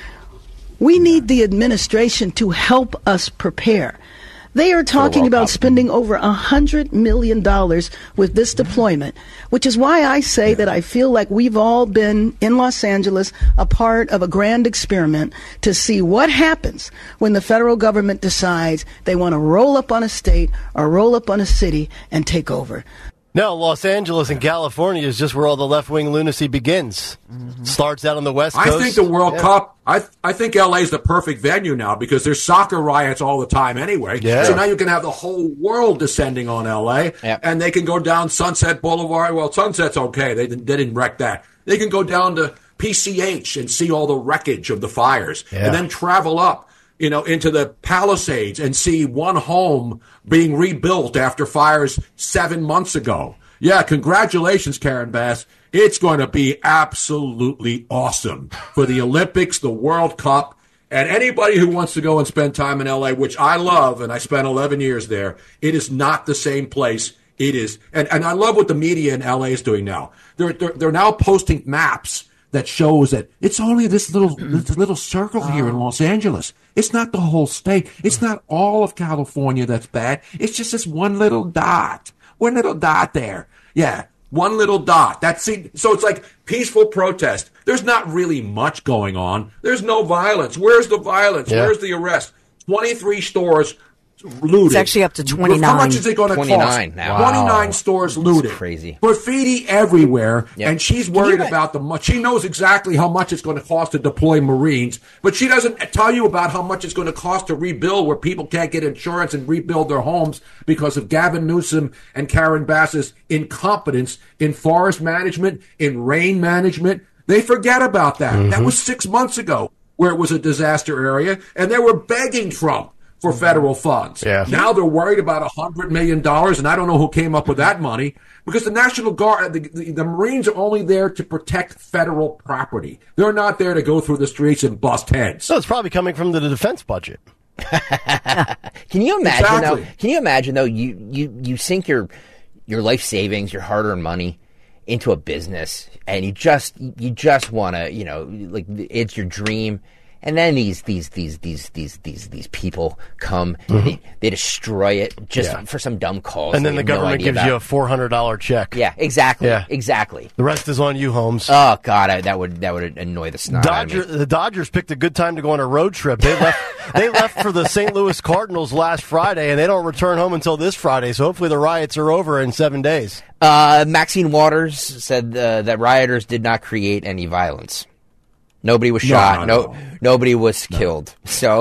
We need the administration to help us prepare. They are talking World about Cup. spending over one hundred million dollars with this deployment, which is why I say that I feel like we've all been in Los Angeles a part of a grand experiment to see what happens when the federal government decides they want to roll up on a state or roll up on a city and take over. No, Los Angeles and California is just where all the left-wing lunacy begins. Starts out on the West Coast. I think the World Yeah. Cup, I I think L A is the perfect venue now because there's soccer riots all the time anyway. Yeah. So now you can have the whole world descending on L A, Yep. and they can go down Sunset Boulevard. Well, Sunset's okay. They didn't, they didn't wreck that. They can go down to P C H and see all the wreckage of the fires, Yeah. and then travel up, you know, into the Palisades and see one home being rebuilt after fires seven months ago. Yeah, congratulations, Karen Bass. It's going to be absolutely awesome for the Olympics, the World Cup, and anybody who wants to go and spend time in L A, which I love, and I spent eleven years there. It is not the same place. It is, and, and I love what the media in L A is doing now. They're, they're, they're now posting maps that shows that it's only this little this little circle here in Los Angeles. It's not the whole state. It's not all of California that's bad. It's just this one little dot. One little dot there. Yeah, one little dot. That's it. So it's like peaceful protest. There's not really much going on. There's no violence. Where's the violence? Yeah. Where's the arrest? twenty-three stores looted. It's actually up to twenty-nine. How much is it going to cost? twenty-nine now. twenty-nine Wow. stores looted. crazy. Graffiti everywhere, Yep. and she's Can worried you- about the much. She knows exactly how much it's going to cost to deploy Marines, but she doesn't tell you about how much it's going to cost to rebuild where people can't get insurance and rebuild their homes because of Gavin Newsom and Karen Bass's incompetence in forest management, in rain management. They forget about that. Mm-hmm. That was six months ago where it was a disaster area, and they were begging Trump for federal funds. Yeah. Now they're worried about a hundred million dollars, and I don't know who came up with that money because the National Guard, the, the, the Marines are only there to protect federal property. They're not there to go through the streets and bust heads. So it's probably coming from the defense budget. Can you imagine Exactly. though? Can you imagine though? You you you sink your your life savings, your hard earned money into a business, and you just you just want to, you know, like it's your dream. And then these these these these these these these people come, Mm-hmm. they, they destroy it just Yeah. for some dumb cause. And then they the have no government idea gives about. you a four hundred dollars check. Yeah, exactly. Yeah. Exactly. The rest is on you, Holmes. Oh God, I, that would that would annoy the snot out of me. Dodger, the Dodgers picked a good time to go on a road trip. They left. They left for the Saint Louis Cardinals last Friday, and they don't return home until this Friday. So hopefully the riots are over in seven days. Uh, Maxine Waters said uh, that rioters did not create any violence. Nobody was No, shot. no, No, no. nobody was killed. So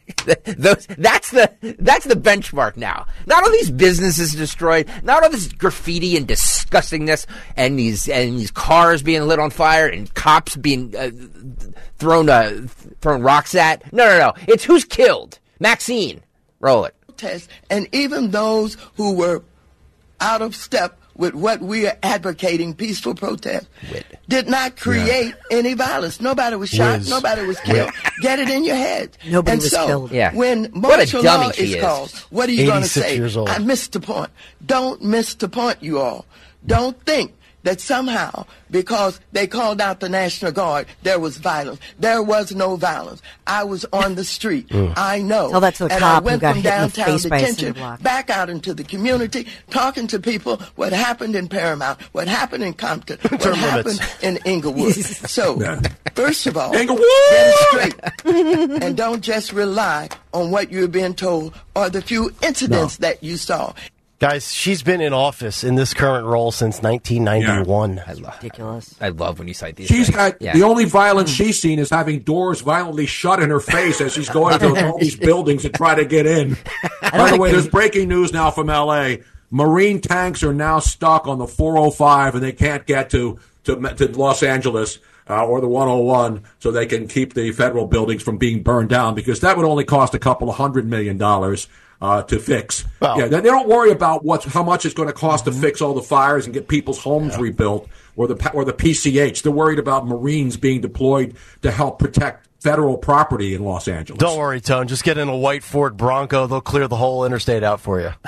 Those, that's the that's the benchmark now. Not all these businesses destroyed, not all this graffiti and disgustingness, and these and these cars being lit on fire, and cops being uh, thrown uh, thrown rocks at. No, no, no. It's who's killed. Maxine, roll it. And even those who were out of step with what we are advocating, peaceful protest, Wit. did not create yeah. any violence. Nobody was shot. Wiz. Nobody was killed. Wit. Get it in your head. Nobody and was so, killed. Yeah. when What a martial dummy law she is is. called, what are you going to eighty-six say? years old. I missed the point. Don't miss the point, you all. Don't think that somehow, because they called out the National Guard, there was violence. There was no violence. I was on the street. Mm. I know. Tell that to the and cop I went who got from hit in the downtown face by a detention cinder block. back out into the community, talking to people what happened in Paramount, what happened in Compton, what Term happened limits. in Inglewood. So, first of all, Inglewood! get it straight. And don't just rely on what you're being told or the few incidents No. that you saw. Guys, she's been in office in this current role since nineteen ninety-one. Yeah. I love, Ridiculous. I love when you cite these. She's things. got Yeah. the only violence she's seen is having doors violently shut in her face as she's going to all these buildings to try to get in. By the way, there's breaking news now from L A. Marine tanks are now stuck on the four oh five and they can't get to to, to Los Angeles uh, or the one oh one, so they can keep the federal buildings from being burned down, because that would only cost a couple of hundred million dollars. Uh, to fix. Well, yeah, they they don't worry about what how much it's going to cost to fix all the fires and get people's homes yeah. rebuilt, or the or the P C H. They're worried about Marines being deployed to help protect federal property in Los Angeles. Don't worry, Tone. Just get in a white Ford Bronco. They'll clear the whole interstate out for you.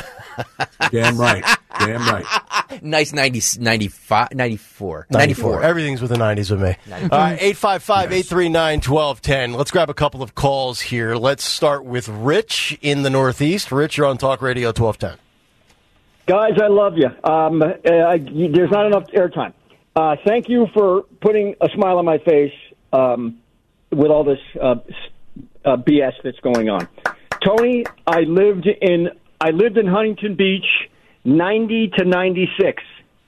Damn right. Damn right. Nice ninety, ninety-five, ninety-four. ninety-four. ninety-four. Everything's with the nineties with me. Uh, eight five five, eight three nine, one two one zero. Let's grab a couple of calls here. Let's start with Rich in the Northeast. Rich, you're on Talk Radio twelve ten. Guys, I love you. Um, uh, there's not enough airtime. Uh, thank you for putting a smile on my face um, with all this uh, uh, B S that's going on. Tony, I lived in I lived in Huntington Beach, ninety to ninety-six,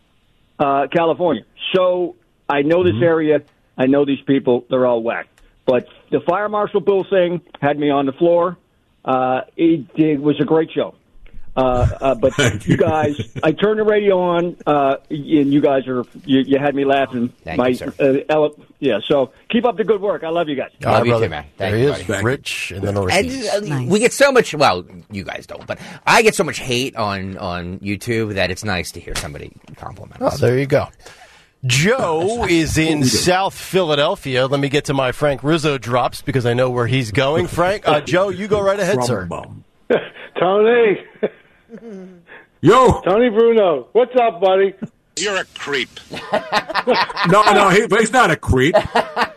uh, California. So I know this mm-hmm. area. I know these people. They're all whacked. But the Fire Marshal Bill thing had me on the floor. Uh, it, it was a great show. Uh, uh, but you guys, I turned the radio on, uh, and you guys are, you, you had me laughing. Thank My, you, sir. Uh, ele- yeah, so keep up the good work. I love you guys. Love you too, man. Thank there you, he buddy. is, Rich in the Northeast. And, uh, nice. We get so much, well, you guys don't, but I get so much hate on, on YouTube that it's nice to hear somebody compliment us. Oh, there you go. Joe is in South Philadelphia. Let me get to my Frank Rizzo drops because I know where he's going. Frank, uh, Joe, you go right ahead, sir. Tony. Yo. Tony Bruno. What's up, buddy? You're a creep. no, no, he, he's not a creep. What's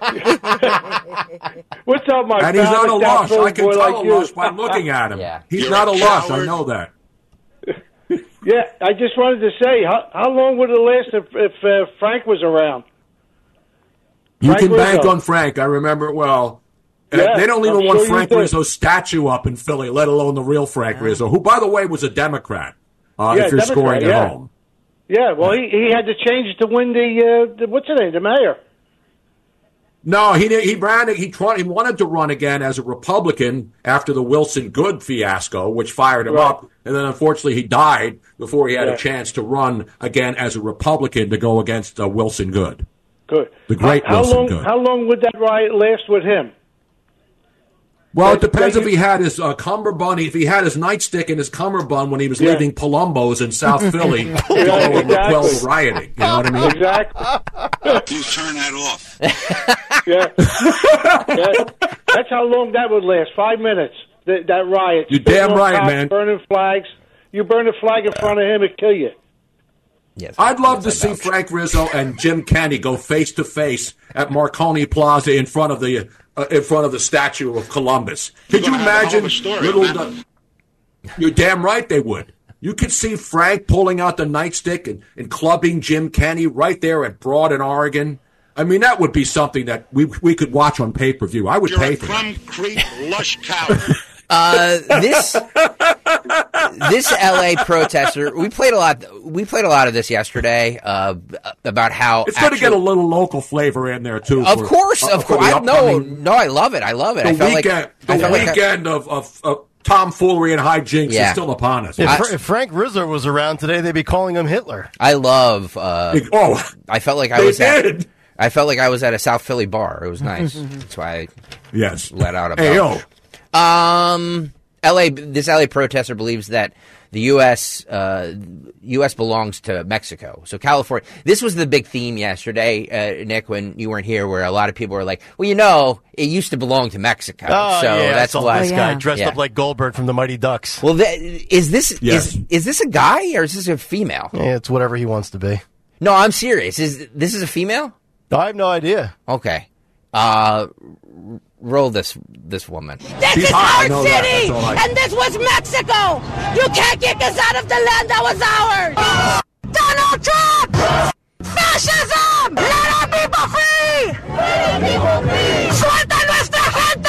up, my And he's not a lush. I can tell like a you. lush by looking at him. Yeah. He's You're not a, a lush. I coward. know that. Yeah, I just wanted to say, how, how long would it last if, if uh, Frank was around? You Frank can bank Rizzo. on Frank. I remember it well. And Yeah, they don't even I'm want sure you Frank did. Rizzo's statue up in Philly, let alone the real Frank Rizzo, who, by the way, was a Democrat, uh, Yeah, if you're Democrat, scoring yeah. at home. Yeah, well, he, he had to change it to win the, uh, the what's the name, the mayor. No, he did, he ran. He tried. He wanted to run again as a Republican after the Wilson Good fiasco, which fired him Right. up, and then unfortunately he died before he had Yeah. a chance to run again as a Republican to go against uh, Wilson Good, Good. the great how, how Wilson long, Good. How long would that riot last with him? Well, it That- depends that if you- he had his uh, cummerbund, if he had his nightstick in his cummerbund when he was Yeah. leaving Palumbo's in South Philly to Yeah, go and exactly. quell the rioting. You know what I mean? Exactly. Please turn that off. Yeah. yeah. That's how long that would last. Five minutes. That, that riot. You're damn Spitting on right, cops, man. Burning flags. You burn a flag in front of him, it'd kill you. Yes, I'd love yes, to I see Frank Rizzo and Jim Kenney go face to face at Marconi Plaza in front of the uh, in front of the statue of Columbus. Could you You're gonna have a hell imagine? of a story, Little, man. You're damn right they would. You could see Frank pulling out the nightstick and, and clubbing Jim Kenney right there at Broad in Oregon. I mean, that would be something that we we could watch on pay per view. I would You're pay a for that. crumb creep lush coward. Uh, this this L A protester, we played a lot. We played a lot of this yesterday uh, about how It's going to actually- get a little local flavor in there too. Of for- course, uh, of for course. the I, no, upcoming- no, I love it. I love it. The I felt weekend, like the The felt like weekend of, of, of tomfoolery and hijinks Yeah. is still upon us. If, Fra- if Frank Rizzo was around today, they'd be calling him Hitler. I love. Uh, oh, I felt like I they was. did. At, I felt like I was at a South Philly bar. It was nice. That's why I yes let out a. Hey, yo. Um, L A. This L A protester believes that the U S. Uh, U S belongs to Mexico. So California. This was the big theme yesterday, uh, Nick, when you weren't here, where a lot of people were like, "Well, you know, it used to belong to Mexico." Oh, so yeah, that's I saw why this guy dressed Yeah. up like Goldberg from the Mighty Ducks. Well, th- is this Yes. is is this a guy or is this a female? Yeah, it's whatever he wants to be. No, I'm serious. Is this is a female? I have no idea. Okay. Uh, roll this this woman. This is our city, and this was Mexico. You can't kick us out of the land that was ours. Donald Trump! Fascism! Let our people free! Let our people free! Suelta nuestra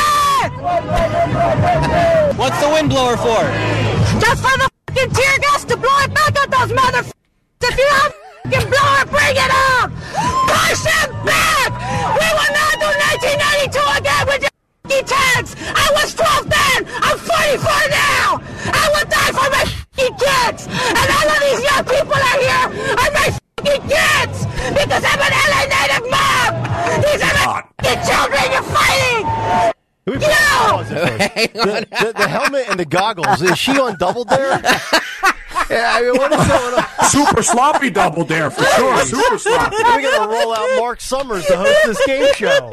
gente! What's the windblower for? Just for the fucking tear gas to blow it back at those motherfuckers! If you have fucking blower, bring it up! Push them back! We will not do nineteen ninety-two again with your fucking tanks! I was twelve then! I'm forty-four now! I will die for my fucking kids! And all of these young people out here are my fucking kids! Because I'm an L A native mom! These are my fucking children you're fighting! We Get out! The, the, the helmet and the goggles. Is she on Double Dare? Yeah, I mean, what is going on? Super sloppy Double Dare for sure. Super sloppy. We got to roll out Mark Summers to host this game show.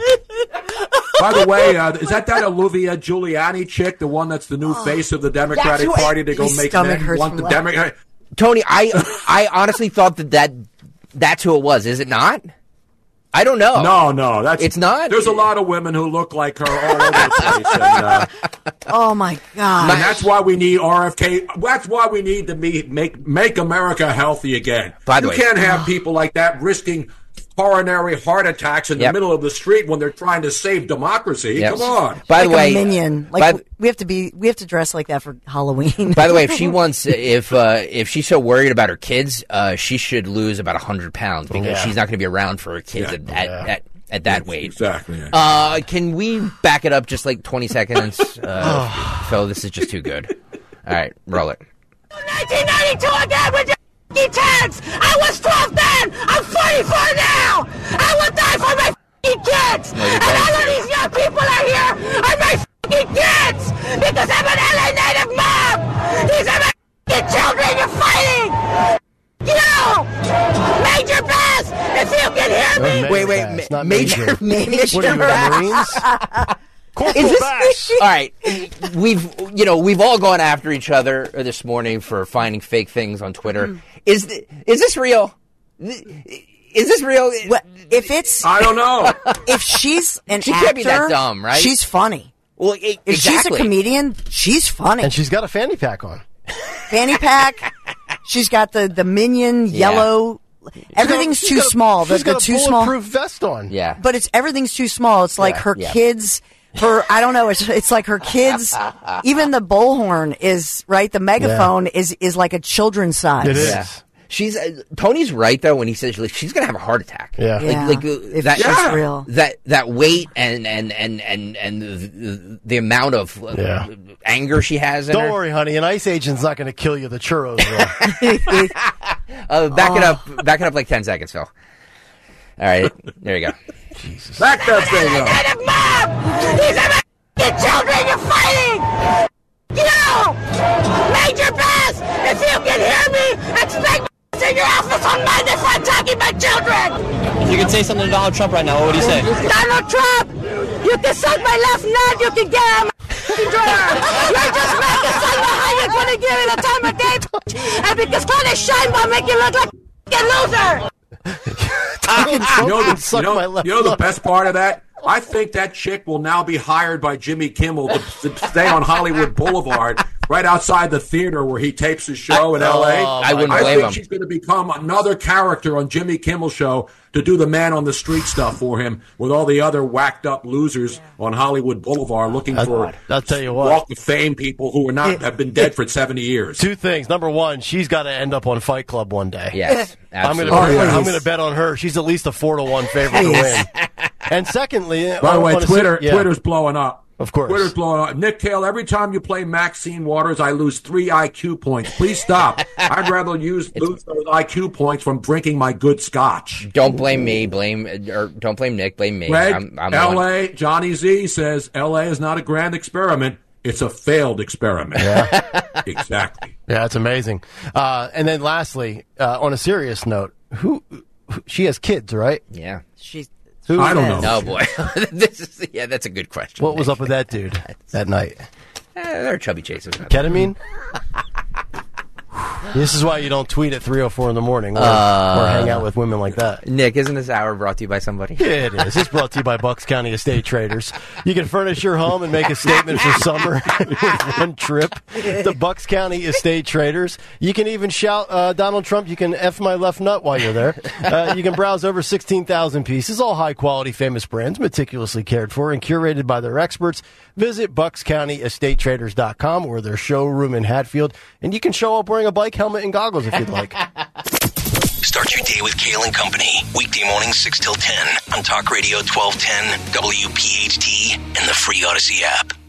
By the way, uh, is that that Olivia Giuliani chick, the one that's the new Oh, face of the Democratic that's who- Party to go his make stomach men hurts want from the laughing. Democrat? Tony, I I honestly thought that, that that's who it was. Is it not? I don't know. No, no, that's it's not. There's a lot of women who look like her all over the place, and, uh, Oh my God! and that's why we need R F K. That's why we need to be, make make America healthy again. By the you way- can't have people like that risking coronary heart attacks in Yep. the middle of the street when they're trying to save democracy. Yep. Come on. By like the way, a minion. Like by the- we have to be, we have to dress like that for Halloween. By the way, if she wants, if uh, if she's so worried about her kids, uh, she should lose about a hundred pounds because Yeah. she's not going to be around for her kids Yeah. at, at, Yeah. at at that weight. Exactly. Yeah. Uh, can we back it up just like twenty seconds? Uh, Phil, this is just too good. All right, roll it. nineteen ninety-two again with your fucking tanks! I was twelve then! I'm forty-four now! I will die for my fucking kids! No, you're and going all of to. these young people out here are my fucking kids! Because I'm an L A native mom! These are my fucking children you're fighting! You! Major Bass! If you can hear me! Wait, wait, Bass, ma- not Major, Major. Major What are you, Bass? Corporal Is this- Bass. all right, we've you know we've all gone after each other this morning for finding fake things on Twitter. Is th- is this real? Is this real? Well, if it's, I don't know. if she's an She actor, can't be that dumb, right? She's funny. Well, e- If she's a exactly. comedian, she's funny. And she's got a fanny pack on. Fanny pack. She's got the the minion Yeah. yellow. Everything's She's too got a- small. The, She's the got a too small. bulletproof vest on. Yeah, But it's everything's too small. It's like Yeah, her yeah. kids. Her, I don't know. It's it's like her kids. Even the bullhorn is right. The megaphone is is like a children's size. It is. yeah. She's uh, Tony's right though when he says like, she's gonna have a heart attack. Yeah. like, Yeah. like uh, If that. she's Yeah. real. That that weight and and and and and the, the amount of uh, Yeah. anger she has in Don't her. worry, honey. An ice agent's not going to kill you. The churros will. Uh, back Oh. it up. Back it up like ten seconds, Phil. All right, there you go. Back that thing up. Native mom! These are my fucking children you're fighting! You! Major Bass! If you can hear me, expect me in your office on Monday for attacking my children! If you could say something to Donald Trump right now, what would you say? Donald Trump! You can suck my left nut, you can get out of my fucking drawer! You're just making fun of how you're gonna give me the time of day, and because Tony Sheinbaum make you look like a fucking loser! You know, the, you, know, you know the best part of that? I think that chick will now be hired by Jimmy Kimmel to, to stay on Hollywood Boulevard, right outside the theater where he tapes his show in L A. Oh, I wouldn't I blame think him. she's going to become another character on Jimmy Kimmel's show to do the man on the street stuff for him with all the other whacked up losers on Hollywood Boulevard looking for I'll tell you what. Walk of Fame people who are not have been dead for seventy years. Two things. Number one, she's got to end up on Fight Club one day. Yes, I'm going absolutely. to Oh, yes. I'm going to bet on her. She's at least a four to one favorite to win. And secondly, By the way, I wanna Twitter say- yeah. Twitter's blowing up. Of course. Twitter's blowing up. Nick Kale, every time you play Maxine Waters, I lose three I Q points. Please stop. I'd rather use lose those I Q points from drinking my good scotch. Don't blame me. Blame or don't blame Nick. Blame me. Greg, I'm, I'm L A, Johnny Z says L A is not a grand experiment. It's a failed experiment. Yeah. Exactly. Yeah, it's amazing. Uh, and then lastly, uh, on a serious note, who, who she has kids, right? Yeah. She's. Who I don't know. Oh boy. this is, yeah, that's a good question. What was up with that dude that night? Eh, they're chubby chasers. Ketamine? This is why you don't tweet at three oh four in the morning or, Uh, or hang out with women like that. Nick, isn't this hour brought to you by somebody? Yeah, it is. It's brought to you by Bucks County Estate Traders. You can furnish your home and make a statement for summer with one trip. The Bucks County Estate Traders. You can even shout uh, Donald Trump, you can F my left nut while you're there. Uh, you can browse over sixteen thousand pieces, all high-quality famous brands, meticulously cared for and curated by their experts. Visit bucks county estate traders dot com or their showroom in Hatfield, and you can show up wearing a bike helmet and goggles if you'd like. Start your day with Kale and Company. Weekday mornings six till ten on Talk Radio twelve ten, W P H T, and the free Odyssey app.